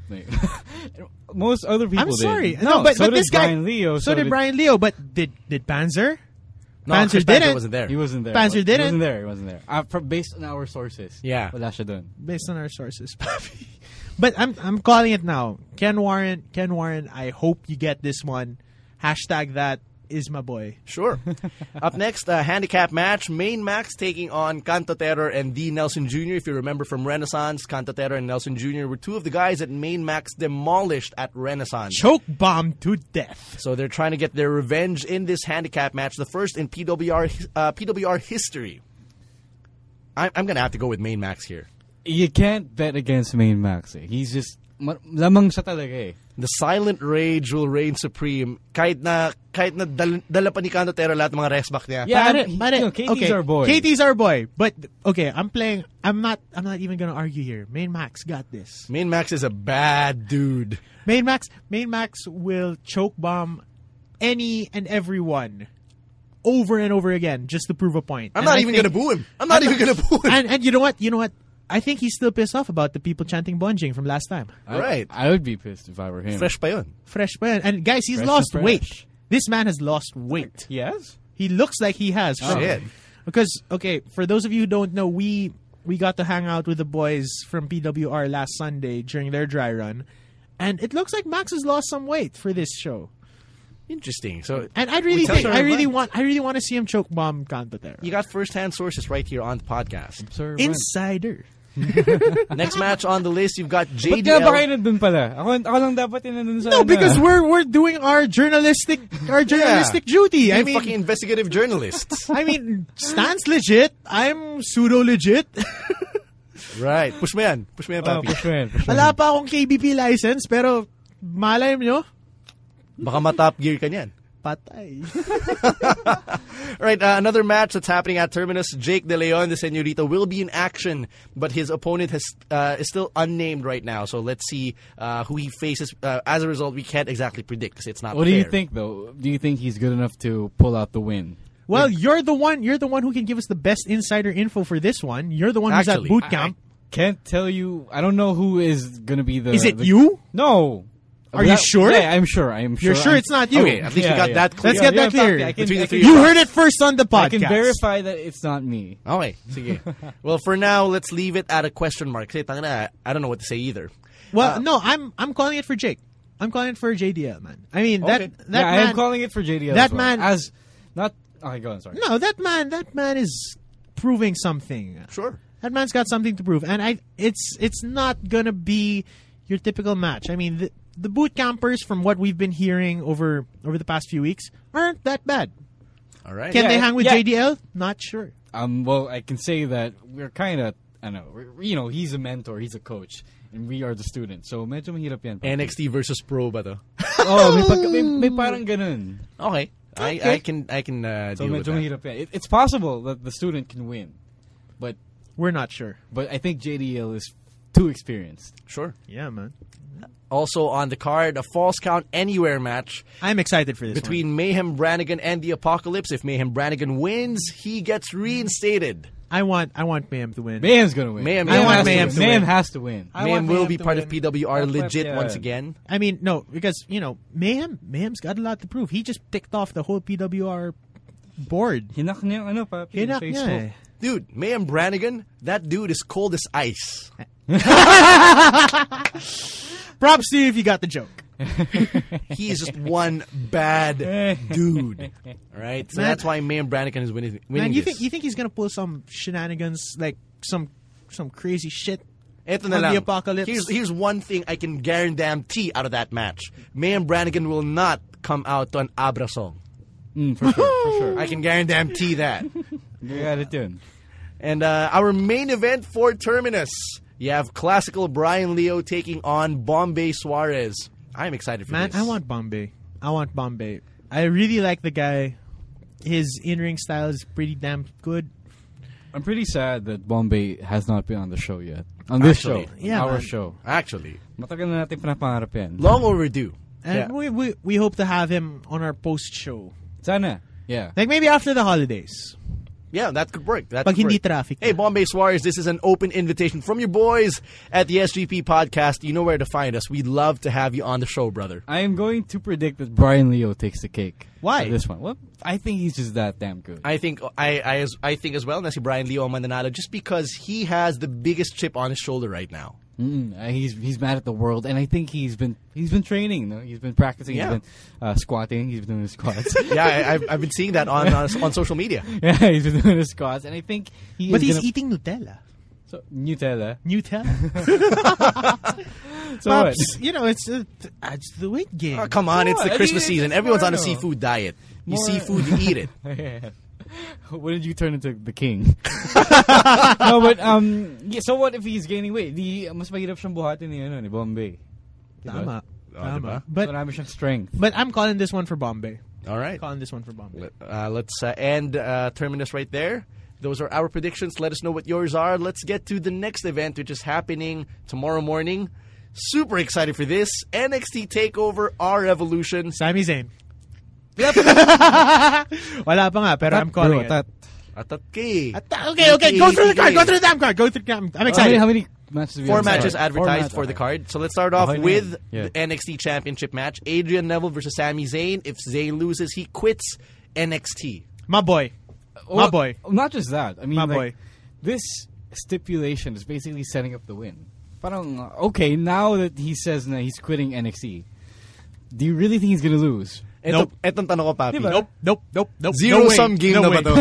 Most other people. I'm sorry. Did. No, but so did this guy. Brian Leo. So did Brian Leo. But did Panzer? No, Panzer Chris didn't. wasn't there. He wasn't there. Panzer didn't. He wasn't there. Based on our sources. Yeah. Wala siya dun. Based on our sources. But I'm calling it now. Ken Warren, I hope you get this one. Hashtag that. is my boy. Sure. Up next, a handicap match. Main Max taking on Canto Terror and D. Nelson Jr. If you remember from Renaissance, Canto Terror and Nelson Jr. were two of the guys that Main Max demolished at Renaissance. Choke bomb to death. So they're trying to get their revenge in this handicap match, the first in PWR history. I'm going to have to go with Main Max here. You can't bet against Main Max. He's just lamang siya talaga eh. The silent rage will reign supreme. Kahit na dala pa ni Canto Terror lahat ng mga resback niya. Yeah, KT's our boy. KT's our boy. But okay, I'm not even gonna argue here. Main Max got this. Main Max is a bad dude. Main Max will choke bomb any and everyone over and over again just to prove a point. I'm not even gonna boo him. And you know what? I think he's still pissed off about the people chanting Bonjing from last time. Right. I would be pissed if I were him. Fresh pa yun. And guys, he's lost weight. This man has lost weight. He has? He looks like he has. Shit. Because, okay, for those of you who don't know, we got to hang out with the boys from PWR last Sunday during their dry run. And it looks like Max has lost some weight for this show. Interesting. So, and I really want to see him choke bomb Canto Terror. You got first-hand sources right here on the podcast. Insider. Next match on the list, you've got JDL. Ba't ka ba kayo nandun pala? Ako lang dapat nandun sa... No, because we're doing our journalistic duty. I mean, fucking investigative journalists. I mean, Stan's legit. I'm pseudo-legit. Right. Push me yan, papi. Push me yan. Wala pa akong KBP license, pero malay nyo, baka ma-top gear ka niyan. patay. Right, another match that's happening at Terminus. Jake De Leon, the Señorito, will be in action, but his opponent is still unnamed right now. So let's see who he faces. As a result, we can't exactly predict because it's not What fair. do you think, though? Do you think he's good enough to pull out the win? Well, you're the one who can give us the best insider info for this one. You're the one who's at boot camp. I can't tell you. I don't know who is going to be the... Is it you? No. Are you sure? Yeah, I'm sure. You're sure it's not you? Okay, at least we got that clear. Let's get that clear. Between the three You of us. heard it first on the podcast. I can verify that it's not me. Okay, sige. Well, for now, let's leave it at a question mark. Kasi tangina, I don't know what to say either. Well, no, I'm calling it for Jake. I'm calling it for JDL, man. I mean, Okay. that man... I am calling it for JDL that as well. man... As not... Okay, go on, sorry. No, that man is proving something. Sure. That man's got something to prove. And it's not going to be your typical match. I mean, the boot campers, from what we've been hearing over the past few weeks, aren't that bad. All right. Can they hang with JDL? Not sure. Well, I can say that we're kind of, I don't know, he's a mentor, he's a coach, and we are the students. So, medyo mahirap yan. NXT versus Pro ba to? may parang ganun. Okay. I can So, deal with medyo that. mahirap yan. It's possible that the student can win, but We're not sure. I think JDL is too experienced. Sure. Yeah, man. Also on the card, a Falls Count Anywhere match I'm excited for this between Mayhem Brannigan and the Apocalypse. If Mayhem Brannigan wins, he gets reinstated. I want Mayhem to win. Mayhem's gonna win. Mayhem has to win. I Mayhem want will Mayhem be to part win. of PWR legit Yeah. once again. I mean, no, because, Mayhem's got a lot to prove. He just ticked off the whole PWR board. Hinak niya, papi, Hinak Facebook. niya eh. Dude, Mayhem Brannigan, that dude is cold as ice. Props to you if you got the joke. He is just one bad dude. All right? So Man. that's why Mayhem Brannigan is winning Man, you this. think he's gonna pull some shenanigans, like some crazy shit? Eto na on lang. the Apocalypse? Here's one thing I can guarantee out of that match. Mayhem Brannigan will not come out to an Abra song. For sure. I can guarantee that. You got it done. Mm-hmm. And our main event for Terminus, you have classical Brian Leo taking on Bombay Suarez. I'm excited for Man, this. I want Bombay. I really like the guy. His in-ring style is pretty damn good. I'm pretty sad that Bombay has not been on the show yet. On this Actually, show. yeah, Our man. show. Actually, Matagal na natin pinapangarap yan. long overdue. And we hope to have him on our post-show. Sana. Yeah. Like maybe after the holidays. Yeah, that could work. That Pag could hindi work. traffic. Hey, Bombay Suarez, this is an open invitation from your boys at the SGP Podcast. You know where to find us. We'd love to have you on the show, brother. I am going to predict that Brian Leo takes the cake. Why? For this one. Well, I think he's just that damn good. I think I think as well na si Brian Leo Mandanalo just because he has the biggest chip on his shoulder right now. He's mad at the world, and I think he's been training. No? He's been practicing. Yeah. He's been squatting. He's been doing the squats. Yeah, I've been seeing that on social media. Yeah, he's been doing the squats, and I think But he's eating Nutella. So, Nutella. So Pops, it adds to the weight gain. Oh, come on, it's the I Christmas think season. it's Everyone's on a more, seafood diet. You more- see food, you eat it. When did you turn into the king? No, but so what if he's gaining weight? Mas mahirap siyang buhatin ni Bombay. Tama. diba? But Marami siyang strength. I'm calling this one for Bombay. All right. Calling this one for Bombay. Let's end Terminus right there. Those are our predictions. Let us know what yours are. Let's get to the next event, which is happening tomorrow morning. Super excited for this. NXT TakeOver R Evolution. Sami Zayn. Wala pa nga, pero I'm calling it. Okay. Okay. Go through the card. Go through the damn card. Go through the damn. I'm excited. How many matches do we 4 have? matches Sorry. advertised Four for the matches. card. So let's start off Okay, with yeah. the NXT Championship match. Adrian Neville versus Sami Zayn. If Zayn loses, he quits NXT. My boy. Well, My boy. Not just that. I mean, My like, boy. this stipulation is basically setting up the win. Parang, okay, now that he says na he's quitting NXT, do you really think he's gonna lose? Nope. Etong tanong ko, Papi. Diba? Nope. Zero-sum game na ba to?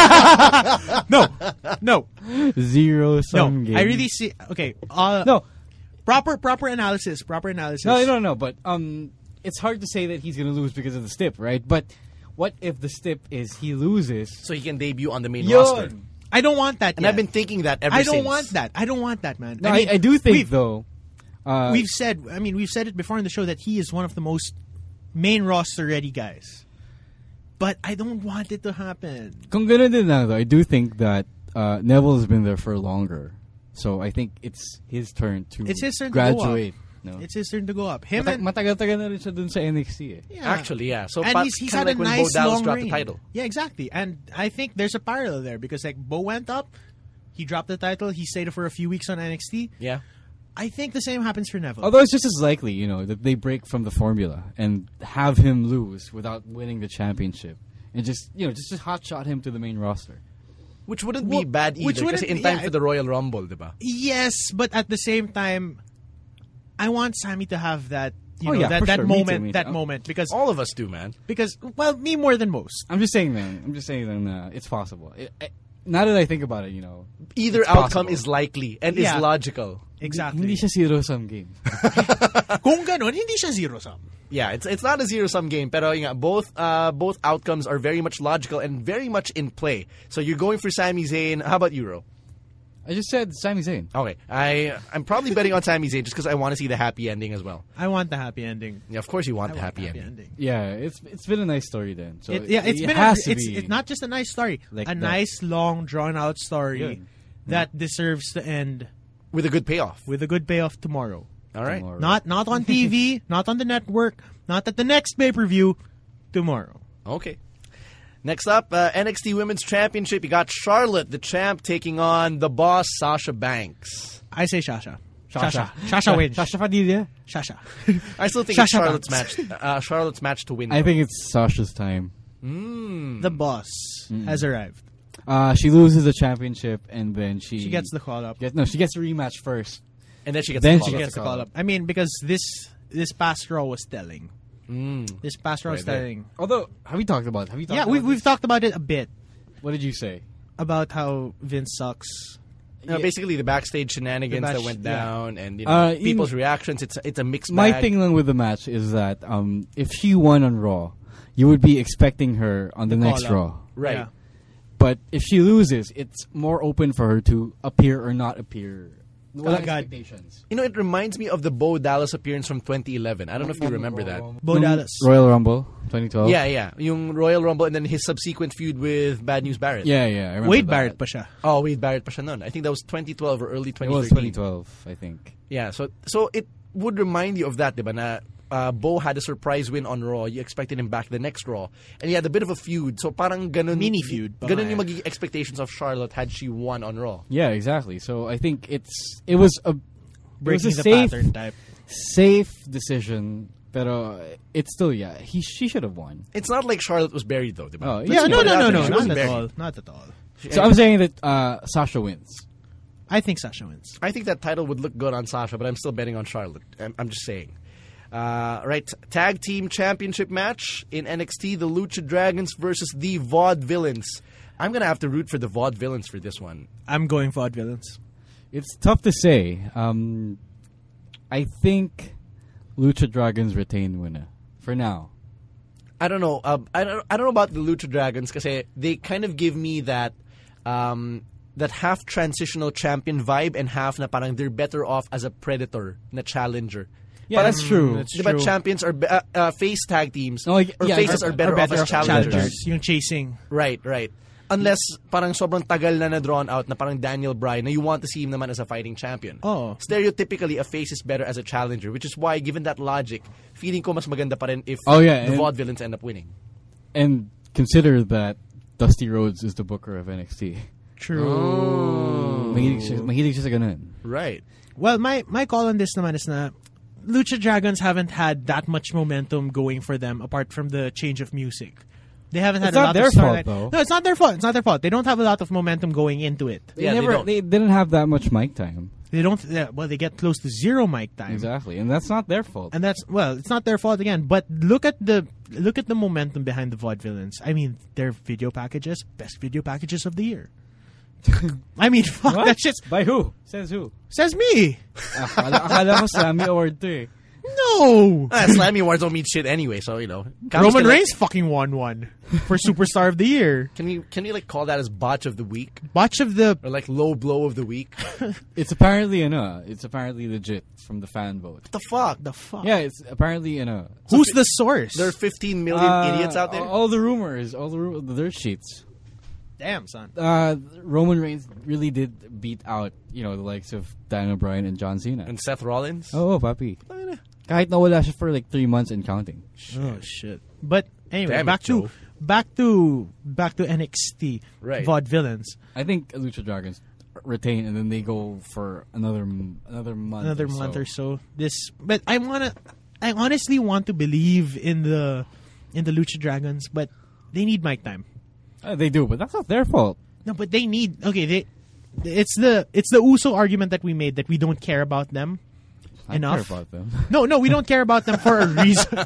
No. Zero-sum game. I really see. Okay. No. Proper analysis. No. But it's hard to say that he's gonna lose because of the stip, right? But what if the stip is he loses? So he can debut on the main Yun. roster. I don't want that. And yet. I've been thinking that ever I since. don't want that, man. No, I mean, I do think we've- though. we've said it before in the show that he is one of the most main roster ready guys. But I don't want it to happen. Kung ganun din lang though, I do think that Neville has been there for longer. So I think it's his turn to It's his turn to go up. graduate. No? It's his turn to go up. Him and Matagal-tagal na rin siya dun sa NXT eh. yeah. Actually, yeah. So And he's kinda had like a when nice Bo Dallas long dropped reign. the title. Yeah, exactly. And I think there's a parallel there because like Bo went up, he dropped the title, he stayed for a few weeks on NXT. Yeah. I think the same happens for Neville. Although it's just as likely, that they break from the formula and have him lose without winning the championship. And just hot shot him to the main roster. Which wouldn't be Well, bad which either. Kasi wouldn't- in time yeah, for the Royal Rumble, diba? Yes, but at the same time, I want Sammy to have that, Oh, yeah, for that sure. Me moment, too. that moment because All of us do, man. well, me more than most. I'm just saying that it's possible. Now that I think about it, Either it's outcome possible. is likely and Yeah. is logical. Exactly. Hindi siya zero-sum game. Kung ganon, hindi siya zero-sum. Yeah, it's not a zero-sum game, pero yun nga, both outcomes are very much logical and very much in play. So you're going for Sami Zayn. How about you, Ro? I just said Sami Zayn. Okay, I'm probably betting on Sami Zayn just because I want to see the happy ending as well. I want the happy ending. Yeah, of course you want I the want happy ending. Yeah, it's been a nice story then. So It's not just a nice story. Like a that. nice, long, drawn-out story Good. that deserves to end With a good payoff. with a good payoff tomorrow. All right. Tomorrow. Not on TV, not on the network, not at the next pay-per-view. Tomorrow. Okay. Next up, NXT Women's Championship. You got Charlotte, the champ, taking on the boss, Sasha Banks. I say Sasha. Sasha. Sasha wins. Sasha Padilla. Sasha. I still think Sasha it's Charlotte's match to win. I think it's Sasha's time. The boss has arrived. She loses the championship and then she She gets the call up. she gets a rematch first. And then she gets Then the she call-up. gets The call up. I mean, because this past row was telling. This past row was Right there. telling. Although, have we talked about Yeah, about we've this? talked about it a bit What did you say? about how Vince sucks. Basically, the backstage shenanigans The that match, went yeah. down and in- people's reactions. It's a mixed My bag. thing lang with the match is that if she won on Raw, you would be expecting her on the next call-up. Raw. Right. Yeah. But if she loses, it's more open for her to appear or not appear. Walang God. expectations. It reminds me of the Bo Dallas appearance from 2011. I don't know if you remember that. Bo Dallas. Royal Rumble 2012. Yeah. Yung Royal Rumble and then his subsequent feud with Bad News Barrett. Yeah. I remember Wade that. Barrett pa siya. Oh, Wade Barrett pa siya nun. I think that was 2012 or early It was 2013. 2012, I think. Yeah, so it would remind you of that, diba? Na Bo had a surprise win on Raw. You expected him back the next Raw. And he had a bit of a feud. So parang ganun. Mini feud. Ganun yung magiging expectations of Charlotte had she won on Raw. Yeah, exactly. So I think it was a Breaking the safe, pattern type. safe decision. Pero it's still she should have won. It's not like Charlotte was buried though, diba? Oh, Let's Yeah, put no, it out there. She not wasn't at buried. all. Not at all. So I'm saying that Sasha wins. I think Sasha wins. I think that title would look good on Sasha, but I'm still betting on Charlotte. I'm just saying. Right, tag team championship match in NXT, the Lucha Dragons versus the Vaudevillains. I'm going to have to root for the Vaudevillains for this one. I'm going Vaudevillains. It's tough to say. I think Lucha Dragons retain winner for now. I don't know. I don't know about the Lucha Dragons because they kind of give me that that half transitional champion vibe and half na parang they're better off as a predator na challenger. Yeah, that's true. That's Diba true. champions are face tag teams faces are better off as off challengers. Yung chasing. Right. Unless parang sobrang tagal na drawn out na parang Daniel Bryan na you want to see him naman as a fighting champion. Oh. Stereotypically, a face is better as a challenger, which is why, given that logic, feeling ko mas maganda pa rin if the Vaudevillains end up winning. And consider that Dusty Rhodes is the booker of NXT. True. Oh. Mahilig siya sa ganun. Right. Well, my call on this naman is na Lucha Dragons haven't had that much momentum going for them apart from the change of music. They haven't had It's a not lot their of fault, storyline. though. No, it's not their fault. It's not their fault. They don't have a lot of momentum going into it. They Yeah, they don't. they didn't have that much mic time. They don't. Well, they get close to zero mic time. Exactly, and that's not their fault. And that's it's not their fault again. But look at the momentum behind the Vaudevillains. I mean, their video packages, best video packages of the year. I mean, fuck What? that shit's By who? Says who? says me. Akala ko Sammy Award to eh. No. Slammy Awards don't mean shit anyway, so Roman Reigns fucking won one for Superstar of the Year. Can you like call that as botch of the week Botch of the. or like low blow of the week? It's apparently it's apparently legit from the fan vote. What the fuck? The fuck? Yeah, it's apparently Who's the source? There are 15 million idiots out there. All the rumors, the dirt sheets. Damn, son. Roman Reigns really did beat out, the likes of Daniel Bryan and John Cena. And Seth Rollins. Oh, papi. Kahit nawala siya for like 3 months and counting. Oh shit. But anyway, Damn back it, to Joe. back to NXT. Right. Vaudevillains. I think Lucha Dragons retain and then they go for another month. Another month or so. But I honestly want to believe in the Lucha Dragons, but they need mic time. They do, but that's not their fault. No, but they need. Okay, it's the Uso argument that we made that we don't care about them I enough. care about them. No, we don't care about them for a reason.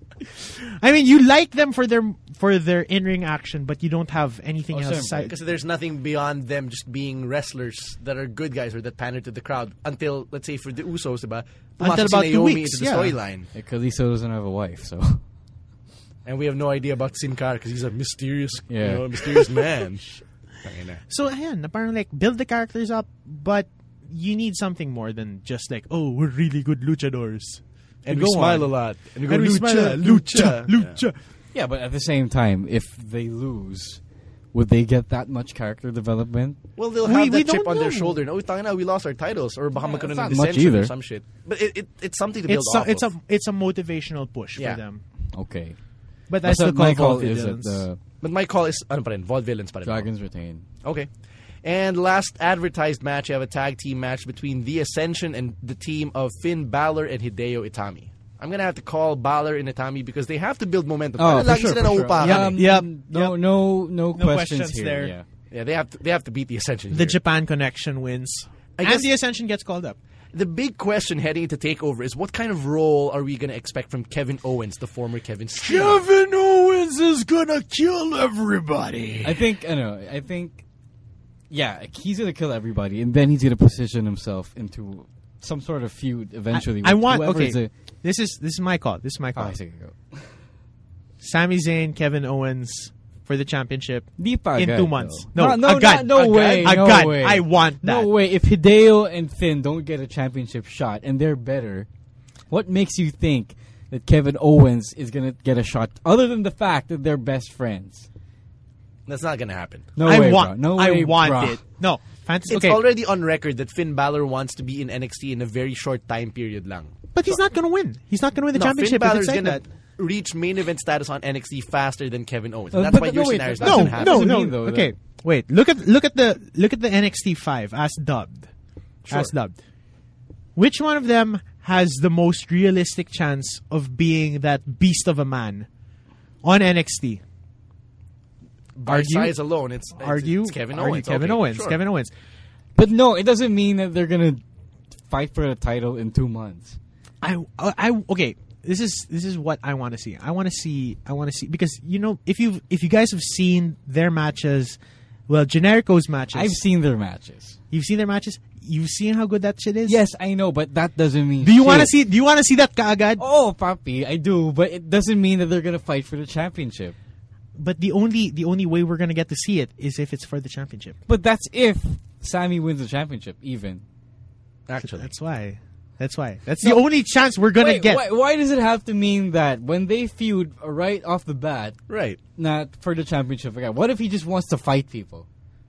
I mean, you like them for their in-ring action, but you don't have anything else. Because there's nothing beyond them just being wrestlers that are good guys or that pander to the crowd until, let's say, for the Usos, diba? Until Pumasok about si 2 Naomi weeks, into the storyline. Yeah, Kalisto doesn't have a wife, so. And we have no idea about Sin Cara because he's a mysterious, mysterious man. So, ayan, parang like, build the characters up, but you need something more than just like, oh, we're really good luchadors. And go we smile on. a lot. And we go, And we smile a lot. Lucha. Yeah, but at the same time, if they lose, would they get that much character development? Well, they'll have we that chip don't on their know. shoulder. No, we lost our titles. Or baka magkaroon it's ng not much dissension or either. some shit. But it's something to build off It's of. a motivational push Yeah. for them. Okay. But I still my call call is that Vaudevillains. the But my call is, ano pa rin, Vaudevillains pa rin. Dragons retain. Okay. And last advertised match, you have a tag team match between The Ascension and the team of Finn Balor and Hideo Itami. I'm going to have to call Balor and Itami because they have to build momentum. Oh, for Lagi sure, sila for sure. nauupahan eh. Yep. No questions questions here. there. Yeah. Yeah, they have to beat The Ascension The here. Japan connection wins. I And guess- the Ascension gets called up. The big question heading into TakeOver is what kind of role are we going to expect from Kevin Owens, the former Kevin Steen? Kevin Owens is gonna kill everybody. I think yeah, he's gonna kill everybody, and then he's gonna position himself into some sort of feud eventually. I with want whoever okay. is a- This is my call. This is my Oh, call. I see. Go. Sami Zayn, Kevin Owens for the championship Di pa in agad, 2 months. though. No, agad. no way. Agad. No way. I want that. No way. If Hideo and Finn don't get a championship shot and they're better, what makes you think that Kevin Owens is gonna get a shot other than the fact that they're best friends? That's not going to happen. No I way, want. bro. No way, I want bro. it. No, fantasy. It's Okay, already on record that Finn Balor wants to be in NXT in a very short time period lang. but he's not gonna win. He's not gonna win the No, championship. Finn if Balor's it's like going that. to reach main event status on NXT faster than Kevin Owens. And But that's why no, your wait, scenario is that not No, going to happen. no, doesn't no. mean, though, Okay, wait. Look at the NXT 5 as dubbed. Sure. As dubbed. Which one of them has the most realistic chance of being that beast of a man on NXT? By size alone, it's Argue Kevin argue Owens. Kevin Okay, Owens. sure. Kevin Owens. But no, it doesn't mean that they're gonna fight for the title in 2 months. Okay. This is what I want to see. I want to see because if you guys have seen their matches, well, Generico's matches. I've seen their matches. You've seen their matches. You've seen how good that shit is. Yes, I know, but that doesn't mean. Do you want to see? Do you want to see that kaagad? Oh, papi, I do, but it doesn't mean that they're gonna fight for the championship. But the only way we're gonna get to see it is if it's for the championship. But that's if Sammy wins the championship, even. Actually, That's why. That's the only chance we're gonna get. Why does it have to mean that when they feud right off the bat, right? not for the championship again? What if he just wants to fight people?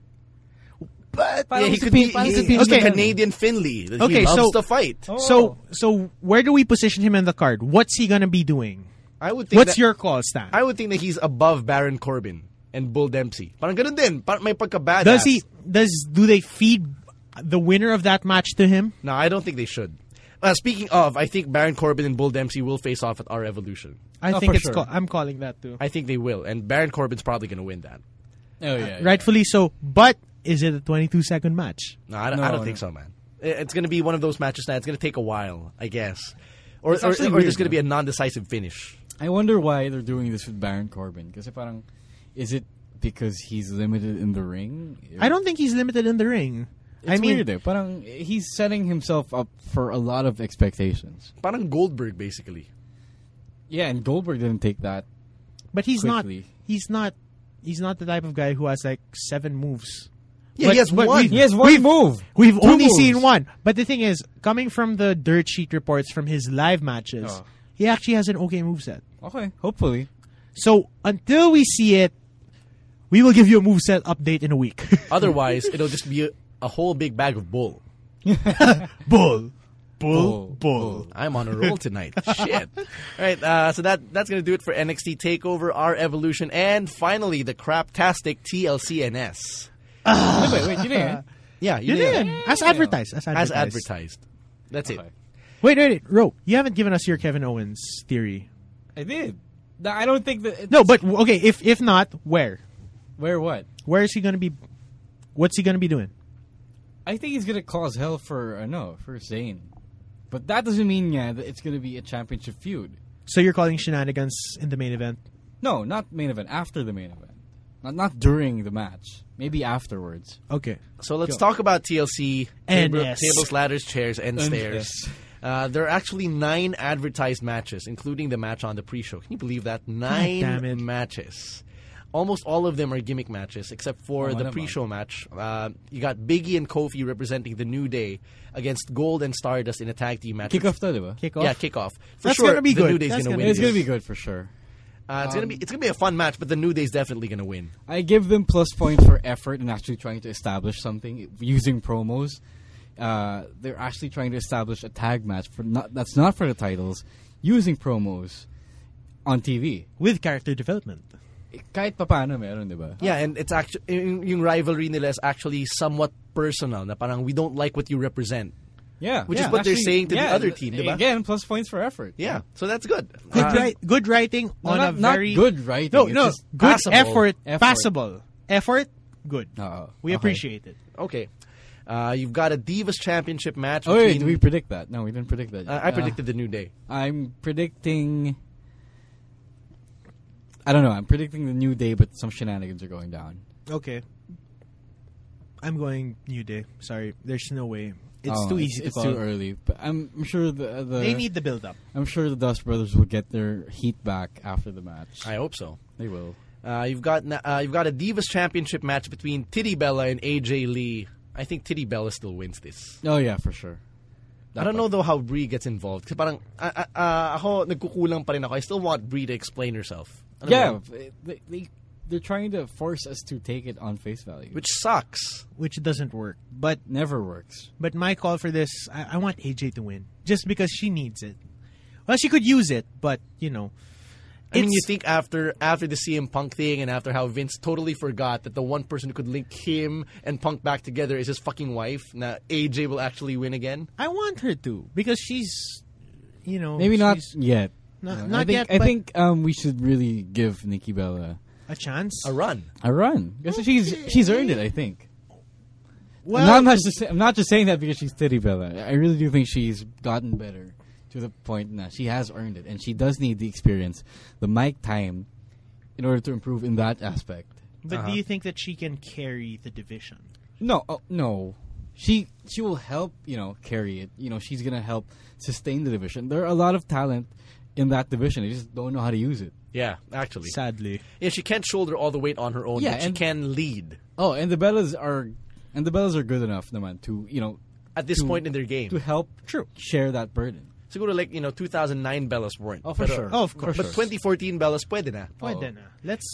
But Parang he si could be. Pin- He's the Canadian Finley. That Okay, he loves so- to fight. Oh. So where do we position him in the card? What's he gonna be doing? I would think. What's that, your call, Stan? I would think that he's above Baron Corbin and Bull Dempsey. Parang ganun din. Parang may pagka-badass. Do they feed the winner of that match to him? No, I don't think they should. Speaking of, I think Baron Corbin and Bull Dempsey will face off at our Evolution. I Oh, think for it's. sure. I'm calling that too. I think they will, and Baron Corbin's probably going to win that. Oh yeah, Rightfully so. But is it a 22-second match? No, I don't No. think so, man. It's going to be one of those matches now. It's going to take a while, I guess, or It's actually there's weird, going to though. be a non-decisive finish. I wonder why they're doing this with Baron Corbin. Kasi parang, is it because he's limited in the ring? I don't think he's limited in the ring. It's weird eh. Parang he's setting himself up for a lot of expectations. Parang Goldberg, basically. Yeah, and Goldberg didn't take that. But he's Quickly. not. He's not the type of guy who has like 7 moves. Yeah, But- he has but one. He has one move. We've Two only moves. seen one. But the thing is, coming from the dirt sheet reports from his live matches, Oh. he actually has an okay moveset. Okay, hopefully. So until we see it, we will give you a moveset update in a week. Otherwise, it'll just be a whole big bag of bull. Bull. Bull. I'm on a roll tonight. Shit. All right, so that's going to do it for NXT TakeOver, our Evolution, and finally the craptastic TLCNS. Wait, you didn't. Yeah, you You did. did. As advertised. As advertised. As advertised. That's it. Okay. Wait. Ro, you haven't given us your Kevin Owens theory. I did. No, I don't think that. No, but okay, if not, where? Where what? Where is he going to be? What's he going to be doing? I think he's gonna cause hell for Zayn, but that doesn't mean that it's gonna be a championship feud. So you're calling shenanigans in the main event? No, not main event. After the main event, not during the match. Maybe afterwards. Okay. So let's talk about TLC, NS. tables, ladders, chairs, and stairs. There are actually 9 advertised matches, including the match on the pre-show. Can you believe that? damn it. 9 matches. Almost all of them are gimmick matches, except for the naman. pre-show match. You got Biggie and Kofi representing the New Day against Gold and Stardust in a tag team match. Kickoff, diba? Kickoff? Yeah, kickoff. For That's sure, gonna be the good. New Day's That's going to gonna win. It's gonna this. be good for sure. It's gonna be a fun match, but the New Day's definitely going to win. I give them plus points for effort and actually trying to establish something using promos. They're actually trying to establish a tag match that's not for the titles, using promos on TV. With character development. Kahit papaano meron, diba? Yeah, and it's actually yung rivalry nila is actually somewhat personal. Na parang we don't like what you represent. Yeah, Which is what they're saying to the other team, diba? Again, plus points for effort. Yeah, so that's good. Good writing No, on not, a very not good writing. No, it's no, just good passable. effort, passable. Effort, good. Uh-oh. We Okay. appreciate it. Okay. You've got a Divas Championship match. Oh wait, between, did we predict that? No, we didn't predict that. I predicted the New Day. I'm predicting. I don't know. I'm predicting the New Day, but some shenanigans are going down. Okay. I'm going New Day. Sorry, there's no way. It's Oh, too easy to it's call. too early. But I'm sure They need the build up. I'm sure the Dust Brothers will get their heat back after the match. I hope so. They will. You've got a Divas Championship match between Titty Bella and AJ Lee. I think Titty Bella still wins this. Oh yeah, for sure. I don't know though how Brie gets involved. Kasi parang ako nagkukulang pa rin ako. I still want Brie to explain herself. Ano Yeah, ba? they're trying to force us to take it on face value, Which sucks. Which doesn't work. But never works. my call for this, I want AJ to win. Just because she needs it. Well, she could use it, but, you know. I mean, you think after the CM Punk thing and after how Vince totally forgot that the one person who could link him and Punk back together is his fucking wife, na AJ will actually win again? I want her to. Because she's, you know. Maybe not she's yet. Not I yet, think, I but- think we should really give Nikki Bella a chance. A run. a run because she's earned it. I think. Well, I'm not just saying that because she's Titty Bella. I really do think she's gotten better to the point that she has earned it, and she does need the experience, the mic time, in order to improve in that aspect. But do you think that she can carry the division? No, no. She will help, carry it. She's gonna help sustain the division. There are a lot of talent in that division. They just don't know how to use it. Yeah, actually. Sadly. Yeah, she can't shoulder all the weight on her own, but she can lead. Oh, and the Bellas are good enough, naman, to at this point in their game to help share that burden. Siguro 2009 Bellas weren't. Oh, for sure. Oh, of course. But 2014 Bellas pwede na. Pwede na.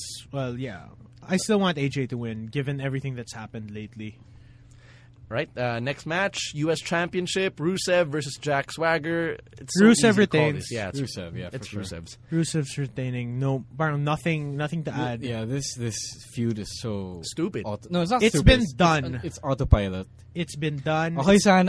I still want AJ to win, given everything that's happened lately. Right. Next match, U.S. Championship, Rusev versus Jack Swagger. It's so Rusev easy to call retains. this. Yeah, it's Rusev, yeah, it's for sure. Rusev's. Rusev's retaining. No, nothing to add. Yeah, this feud is so Stupid. No, it's not It's stupid. been done. It's autopilot. It's been done. Okay sana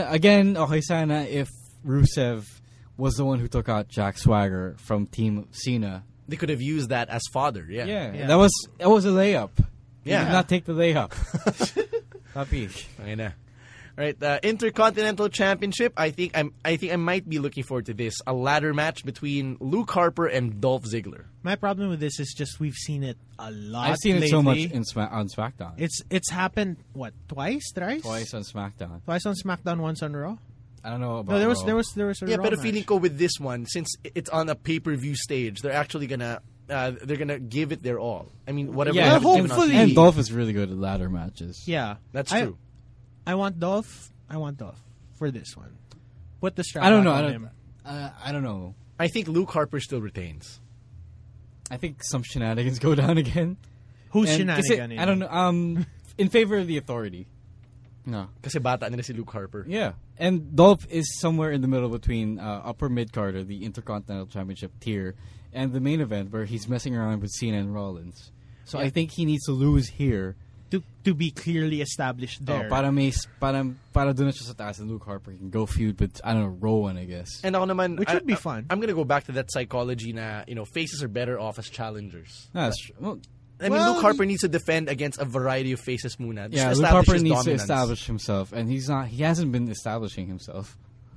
if Rusev was the one who took out Jack Swagger from Team Cena. They could have used that as fodder. Yeah. Yeah. That was a layup. Yeah. He did not take the layup. Papi. Okay na. All right, Intercontinental Championship. I think I might be looking forward to this. A ladder match between Luke Harper and Dolph Ziggler. My problem with this is just we've seen it a lot. I've seen lately. it so much on SmackDown. It's happened thrice Twice on SmackDown. twice on SmackDown, once on Raw. I don't know about No, there Raw. was a Yeah, Raw but match. feeling ko with this one, since it's on a pay-per-view stage, they're actually gonna give it their all. I mean, whatever. Yeah, they haven't given hopefully. on And TV. Dolph is really good at ladder matches. Yeah, That's true. I want Dolph. For this one. Put the strap. I don't know. on him. I don't know. I think Luke Harper still retains. I think some shenanigans go down again. Who's And kasi, shenanigan? I don't know. In favor of the Authority. No. Kasi bata nila si Luke Harper. Yeah. And Dolph is somewhere in the middle between upper mid-card, or the Intercontinental Championship tier, and the main event where he's messing around with Cena and Rollins. So I think he needs to lose here. To be clearly established there. Para dun na siya sa taas, and Luke Harper can go feud with, I don't know, Rowan, I guess. And ako naman, Which would be fun. I'm gonna go back to that psychology na, faces are better off as challengers. That's true. Well, I mean, Luke Harper needs to defend against a variety of faces muna. yeah, Just Luke establish Harper his needs to dominance. establish himself, and he hasn't been establishing himself.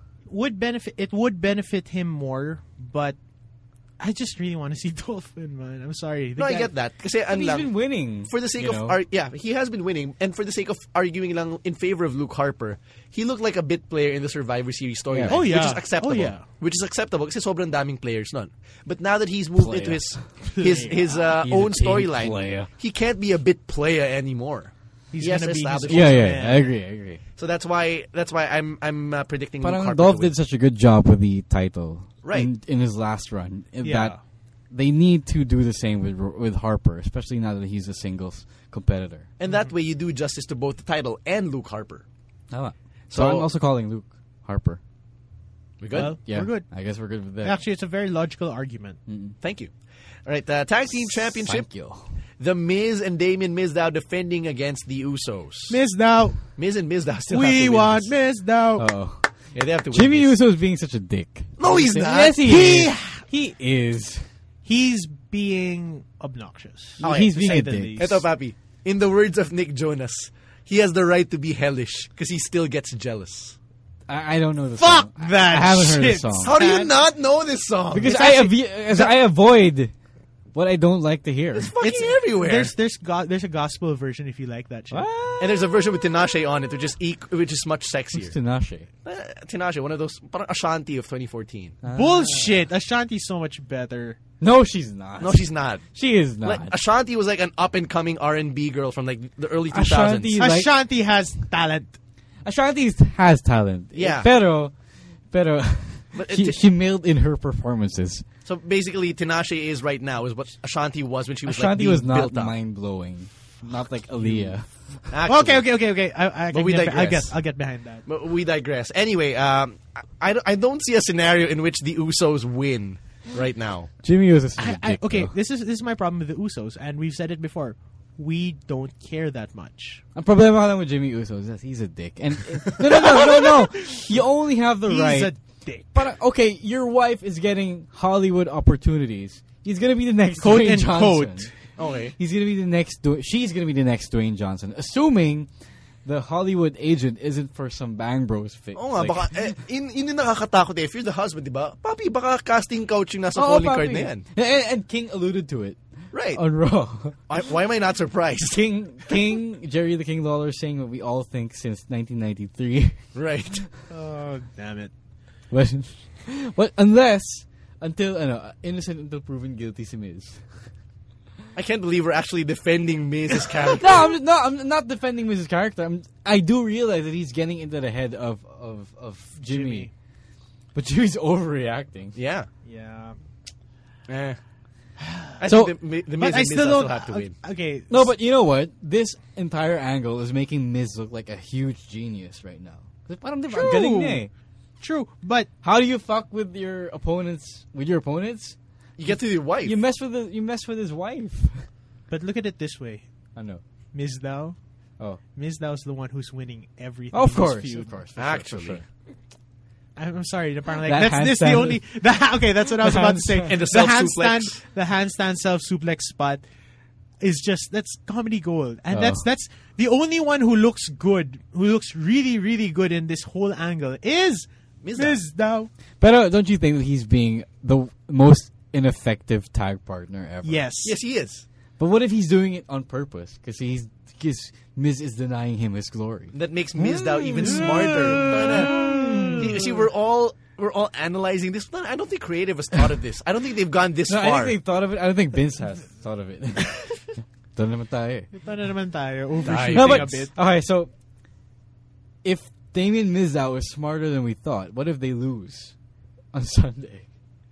It would benefit him more, but I just really want to see Dolph win, man. I'm sorry. No, I get that. Kasi But he's lang, been winning. for the sake you of know? he has been winning, and for the sake of arguing lang in favor of Luke Harper, he looked like a bit player in the Survivor Series storyline, Yeah. Oh, yeah. which is acceptable. Oh, yeah. Which is acceptable kasi sobrang daming players nun. But now that he's moved into his He's own a team storyline, player. he can't be a bit player anymore. He's He has gonna to be his establish own Yeah, man. I agree. So that's why I'm predicting Luke Parang Harper Dolph to win. did such a good job with the title, Right. in his last run. Yeah. That they need to do the same with Harper, especially now that he's a singles competitor. And that way you do justice to both the title and Luke Harper. So So- I'm also calling Luke Harper. We good? Well, Yeah, we're good. I guess we're good with that. Actually, it's a very logical argument. Thank you. All right, Tag Team Championship. Thank you. The Miz and Damien Mizdow defending against the Usos. Miz now. Miz and Mizdow still have to We win want this. Miz now. Oh, Yeah, they have to win Jimmy this. Uso is being such a dick. No, he's not. Yes, he is. He is. He's being obnoxious. Okay, He's to being say a the dick. least. Eto, Papi. In the words of Nick Jonas, he has the right to be hellish because he still gets jealous. I don't know the Fuck song. that I haven't heard the shit. song. How do you not know this song? Because It's I avoid what I don't like to hear. it's fucking everywhere. There's a gospel version if you like that shit. And there's a version with Tinashe on it, which is much Who's sexier. Tinashe? Tinashe, one of those parang Ashanti of 2014. Bullshit. Ashanti's so much better. No, she's not. No, she's not. She is not. Like, Ashanti was like an up and coming R&B girl from like the early 2000s. Ashanti- Like- Ashanti has talent. Ashanti has talent. Yeah. Pero But she mailed in her performances. So basically, Tinashe is right now is what Ashanti was when she was Ashanti like was being not built up. mind blowing. Not like Aaliyah. Actually. Okay. But we digress. I'll get behind that. But we digress. Anyway, I don't see a scenario in which the Usos win right now. Jimmy was a dick, Okay, though. this is my problem with the Usos, and we've said it before. We don't care that much. Ang problema ko lang with Jimmy Uso is that he's a dick. And no. You only have the He's right. a dick. But okay, your wife is getting Hollywood opportunities. He's gonna be the next Quote Dwayne and Johnson. quote. Okay. She's gonna be the next Dwayne Johnson, assuming the Hollywood agent isn't for some Bang Bros fix. Oo nga, baka, yun yung nakakatakot eh. If you're the husband, di ba? Papi, baka casting couch yung nasa calling card na yan. And King alluded to it. Right. On Raw. Why am I not surprised? Jerry the King Lawler saying what we all think since 1993. Right. Oh, damn it. But innocent until proven guilty si Miz. I can't believe we're actually defending Miz's character. I'm not defending Miz's character. I do realize that he's getting into the head of Jimmy. But Jimmy's overreacting. Yeah. Yeah. I think the Miz and Miz still have to win. Okay. No, but you know what? This entire angle is making Miz look like a huge genius right now. Parang diba, ang galing niya eh. True, but how do you fuck with your opponents? You get to the wife. You mess with his wife. But look at it this way. I know. Mizdow. Oh. Mizdow's the one who's winning everything. Of course. Actually. Sure. I'm sorry. Apparently, that's the only. Okay, that's what I was about to say. And the handstand self suplex spot is that's comedy gold, and that's the only one who looks good, who looks really, really good in this whole angle is Mizdow. But don't you think that he's being the most ineffective tag partner ever? Yes, he is. But what if he's doing it on purpose? Because Miz is denying him his glory. That makes Mizdow even smarter. See, we're all analyzing this. I don't think creative has thought of this. I don't think they've gone this far. I think they've thought of it. I don't think Vince has thought of it. Ito naman tayo. Overshooting a bit. Okay, so if Damien Mizdow is smarter than we thought, what if they lose on Sunday?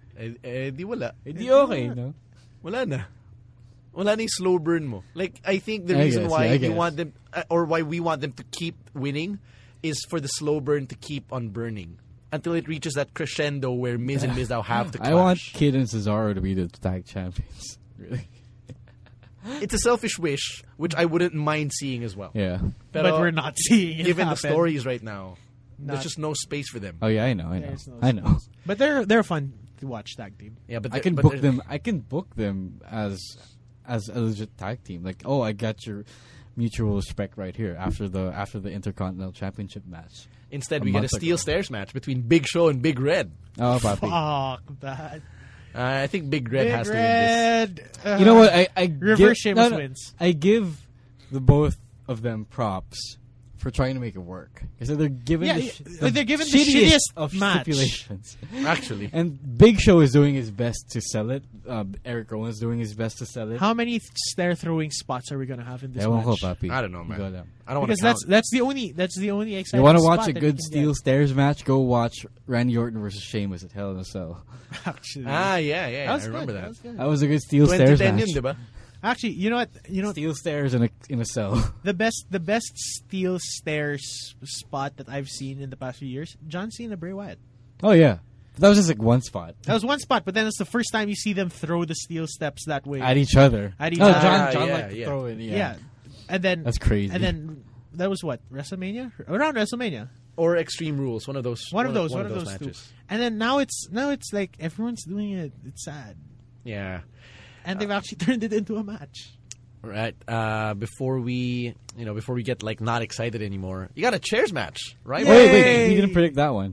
Di wala. Di okay, no? Wala na. Wala na yung slow burn mo. Like, I think the reason why you want them, or why we want them to keep winning, is for the slow burn to keep on burning until it reaches that crescendo where Miz and Mizdow have to clash. I want Kid and Cesaro to be the tag champions. Really. It's a selfish wish, which I wouldn't mind seeing as well. Yeah. But we're not seeing it given happen. the stories right now, there's just no space for them. Oh yeah, I know. But they're fun to watch tag team. Yeah, but I can book them as a legit tag team. Like, oh, I got your mutual respect right here after the Intercontinental Championship match. Instead, we get a steel stairs match between Big Show and Big Red. Oh, papi. Fuck that. I think Big Red has to win this. You know what? I reverse Sheamus wins. I give the both of them props for trying to make it work. Because they're giving the shittiest of stipulations. Actually. And Big Show is doing his best to sell it. Eric Rowan is doing his best to sell it. How many stair throwing spots are we gonna have in this match? I don't know, man. I don't because that's the only exciting. You want to watch a good steel stairs match? Go watch Randy Orton versus Sheamus at Hell in a Cell. Actually, yeah. I remember that. That was a good steel stairs match. Diba? Actually, you know what? Steel stairs in a cell. The best steel stairs spot that I've seen in the past few years, John Cena, Bray Wyatt. Oh yeah, but that was just like one spot. That was one spot, but then it's the first time you see them throw the steel steps that way at each other. John liked to throw it. Yeah, and then that's crazy. And then that was what, WrestleMania? Around WrestleMania. Or Extreme Rules, one of those matches. Two. And then now it's like everyone's doing it. It's sad. Yeah. And they've actually turned it into a match. Right. Before we get like not excited anymore, you got a chairs match, right? Wait, he didn't predict that one.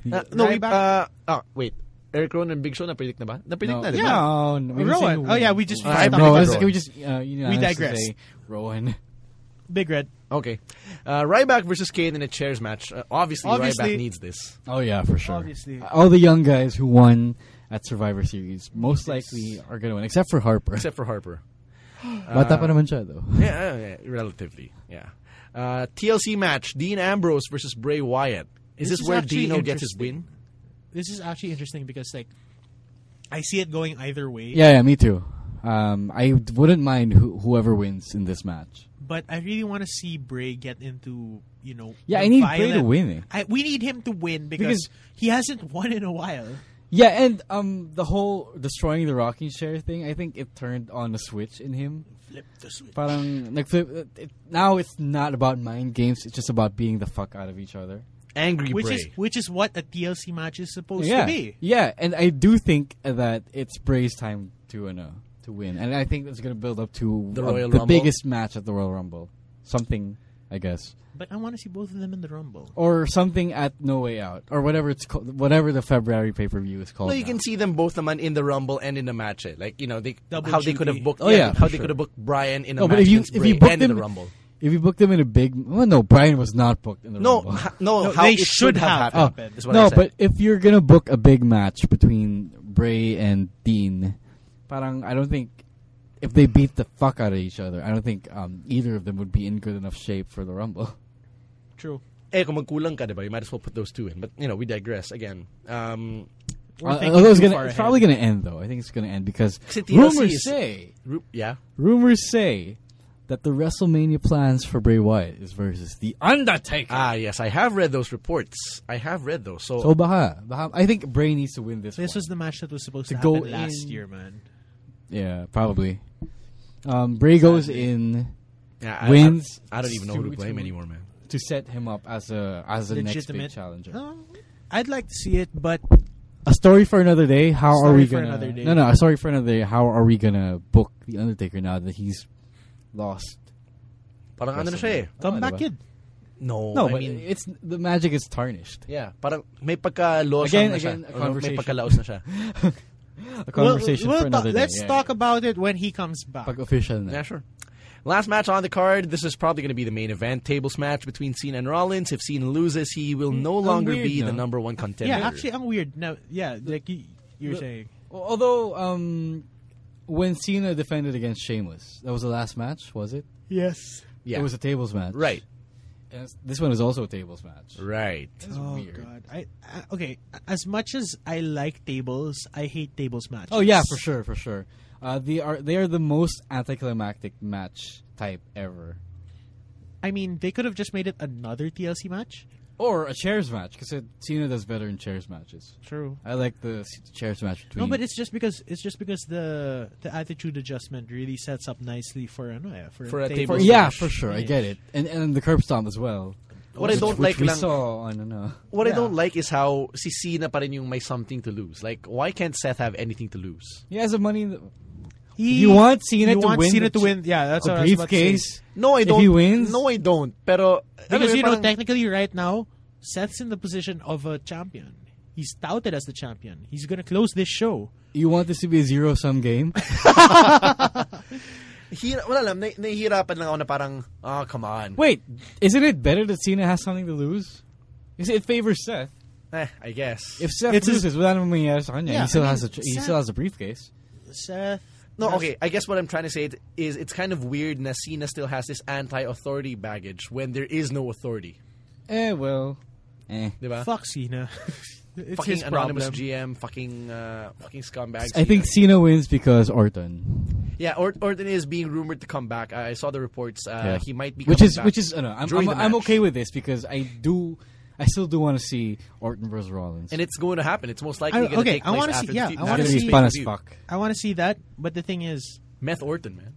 Wait. Eric Rowan and Big Show na-predict na ba? Na-predict na, diba? No, Rowan. Oh yeah, we just we digress. Say Rowan. Big Red. Okay. Ryback versus Kane in a chairs match. Obviously, Ryback needs this. Oh yeah, for sure. Obviously. All the young guys who won at Survivor Series most likely are going to win, except for Harper. Bata pa naman siya, though. Yeah, relatively. Yeah. TLC match: Dean Ambrose versus Bray Wyatt. Is this where Dino gets his win? This is actually interesting because, like, I see it going either way. Yeah, me too. I wouldn't mind whoever wins in this match. But I really want to see Bray get into, Yeah, I need Bray to win it. We need him to win because he hasn't won in a while. Yeah, and the whole destroying the rocking chair thing, I think it turned on a switch in him. Flip the switch. Parang, now it's not about mind games, it's just about beating the fuck out of each other. Angry Bray. Which is what a TLC match is supposed to be. Yeah, and I do think that it's Bray's time to win. And I think that's going to build up to the Royal Rumble. Biggest match at the Royal Rumble. Something I guess. But I want to see both of them in the Rumble. Or something at No Way Out, or whatever it's called, whatever the February pay-per-view is called. Well, you can see them both naman in the Rumble and in the match. Like, you know, Double they could have duty. booked. Oh, yeah, how for they sure. could have booked Brian in a No, but match if you- against if Bray you booked and in them- the Rumble. If you booked them in a big... Well, no, Brian was not booked in the No, Rumble. how they it should have happened. Is what I No, said. but if you're gonna book a big match between Bray and Dean, parang I don't think if they beat the fuck out of each other, I don't think either of them would be in good enough shape for the Rumble. True. kung magkulang ka, diba, you might as well put those two in. But, you know, we digress again. We're thinking Although too far it's ahead. probably gonna end though. I think it's gonna end because Kasi TLC rumors is- say Yeah? that the WrestleMania plans for Bray Wyatt is versus The Undertaker. Ah, yes, I have read those reports. I have read those. So, So baka I think Bray needs to win this. This one. was the match that was supposed to To go happen last in- year, man. Yeah, probably. Bray goes in, yeah, wins. I don't even know who to to- blame anymore, man. to set him up as a next big Legitimate challenger. I'd like to see it, but A story for another day. How are Story we for gonna? another day. No, a story for another day. How are we gonna book the Undertaker now that he's lost? Parang ano na siya eh. come Oh, back, diba? kid. No, No, I but mean, it's the magic is tarnished. yeah, parang may pagka-loss Again, na siya. a Or may conversation. pagka-laos na siya. A conversation for another day. Let's yeah. talk about it when he comes back. Pag official na. Yeah, sure. Last match on the card. This is probably going to be the main event. Tables match between Cena and Rollins. If Cena loses, he will no longer weird, be the no? number one contender. Yeah, actually, I'm weird. No, yeah, like you're saying. Although, when Cena defended against Sheamus, that was the last match, was it? Yes. Yeah. It was a tables match. Right. And this one is also a tables match. Right. It's Oh weird. God! Okay. As much as I like tables, I hate tables matches. Oh yeah, for sure. They are the most anticlimactic match type ever, I mean, they could have just made it another TLC match. or a chairs match because Cena does better in chairs matches. True. I like the chairs match between. No, but it's just because the attitude adjustment really sets up nicely for For a table table yeah, match. for sure. I get it, and the curb stomp as well. What I don't which like we lang- saw on What I Yeah. don't like is how si Cena pa rin yung may something to lose. Like, why can't Seth have anything to lose? He has the money. You want Cena to win Cena the to win. Yeah, that's a what I was about to say. briefcase. No, I If don't. he wins? No, I don't. Pero, Because ano, you know, parang- technically, right now, Seth's in the position of a champion. He's touted as the champion. He's gonna close this show. You want this to be a zero-sum game? wala lang, nahihirapan lang ako na parang, come on. Wait, isn't it better that Cena has something to lose? Because it favors Seth. I guess. If Seth It's his- loses, wala namang mangyayari sa kanya. Yeah, He still I has mean, he Seth- still has a briefcase. Seth. No, okay. I guess what I'm trying to say is it's kind of weird that Cena still has this anti-authority baggage when there is no authority. Well. Diba? Fuck Cena. It's Fucking his anonymous problem. GM, fucking scumbags. I think Cena wins because Orton. Yeah, Orton is being rumored to come back. I saw the reports. Yeah. He might be which coming is back. which is I'm during the I'm match. okay with this because I still do want to see Orton versus Rollins. And it's going to happen. It's most likely going to okay, take I place wanna after see- yeah, the I it's wanna gonna see- be fun as pay-per-view. fuck. I want to see that, but the thing is, Meth Orton, man.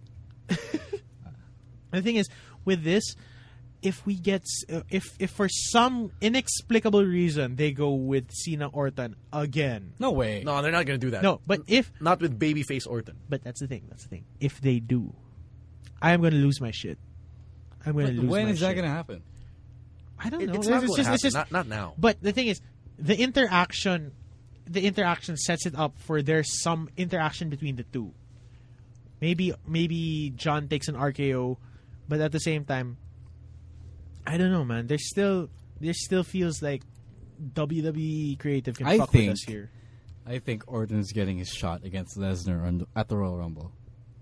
with this, if we get if for some inexplicable reason they go with Cena Orton again. No way. No, they're not going to do that. No, but Not with babyface Orton. but that's the thing. If they do, I am going to lose my shit. I'm going But to lose when my is that shit. going to happen? I don't know. It's not going to happen. it's just Not now. But the thing is, the interaction sets it up for there's some interaction between the two. Maybe John takes an RKO, but at the same time, I don't know, man. There still feels like WWE creative can fuck with us here. I think Orton's getting his shot against Lesnar at the Royal Rumble.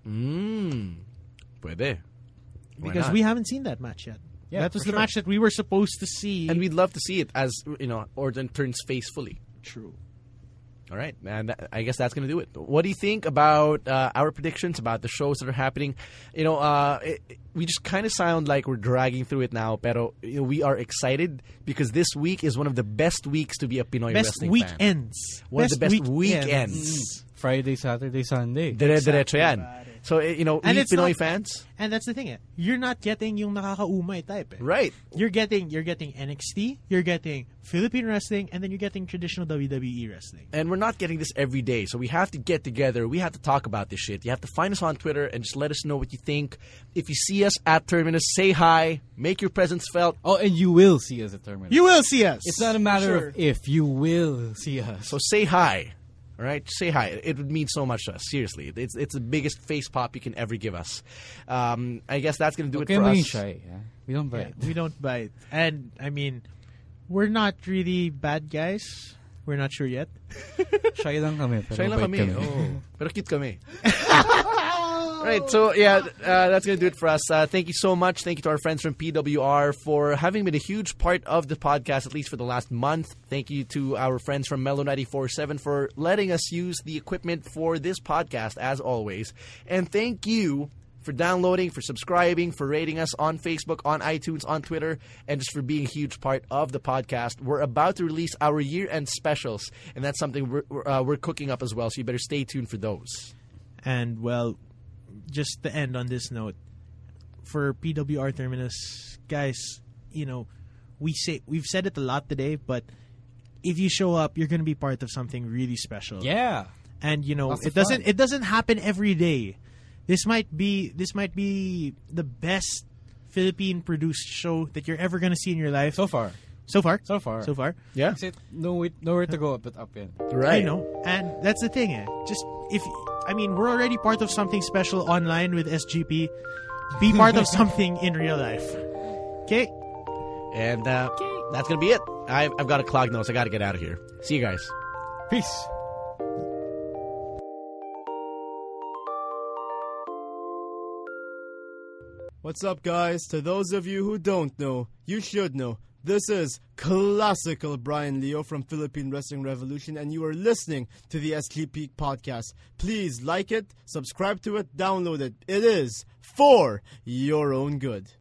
Puede. Why Because not? we haven't seen that match yet. Yeah, that was for the sure. match that we were supposed to see. And we'd love to see it as, Orton turns face fully. True. All right, man. I guess that's going to do it. What do you think about our predictions about the shows that are happening? We just kind of sound like we're dragging through it now, pero we are excited because this week is one of the best weeks to be a Pinoy Best wrestling fan. weekends. One of the best weekends Friday, Saturday, Sunday. Dire-diretso yan. So, you know, And we it's Pinoy not- fans. And that's the thing, you're not getting yung nakakaumay type. Right. You're getting NXT, you're getting Philippine wrestling, and then you're getting traditional WWE wrestling. And we're not getting this every day, so we have to get together. We have to talk about this shit. You have to find us on Twitter and just let us know what you think. If you see us at Terminus, say hi. Make your presence felt. Oh, and you will see us at Terminus. You will see us. It's not a matter Sure. of if. You will see us. So say hi. All right? Say hi. It would mean so much to us. Seriously. It's the biggest face pop you can ever give us. I guess that's going to do Okay, it for maging us. shy. Yeah? We don't bite. We don't bite. And, I mean, we're not really bad guys. We're not sure yet. Shy lang kami. Pero Shy lang bait kami. Oh. Pero cute kami. Right, so yeah, that's going to do it for us. Thank you so much. Thank you to our friends from PWR for having been a huge part of the podcast, at least for the last month. Thank you to our friends from Mellow 94.7 for letting us use the equipment for this podcast, as always. And thank you for downloading, for subscribing, for rating us on Facebook, on iTunes, on Twitter, and just for being a huge part of the podcast. We're about to release our year-end specials, and that's something we're cooking up as well, so you better stay tuned for those. And, well, just to end on this note, for PWR Terminus, guys, you know, we've said it a lot today, but if you show up, you're going to be part of something really special. Yeah. And you know, Lots it of fun. doesn't happen every day. This might be the best Philippine produced show that you're ever going to see in your life. So far. So far. Yeah? That's it. Nowhere to go but up yet. Right. I know. And that's the thing, Just we're already part of something special online with SGP. Be part of something in real life. Okay? And that's going to be it. I've got a clogged nose. I got to get out of here. See you guys. Peace. What's up, guys? To those of you who don't know, you should know. This is classical Brian Leo from Philippine Wrestling Revolution, and you are listening to the SGP podcast. Please like it, subscribe to it, download it. It is for your own good.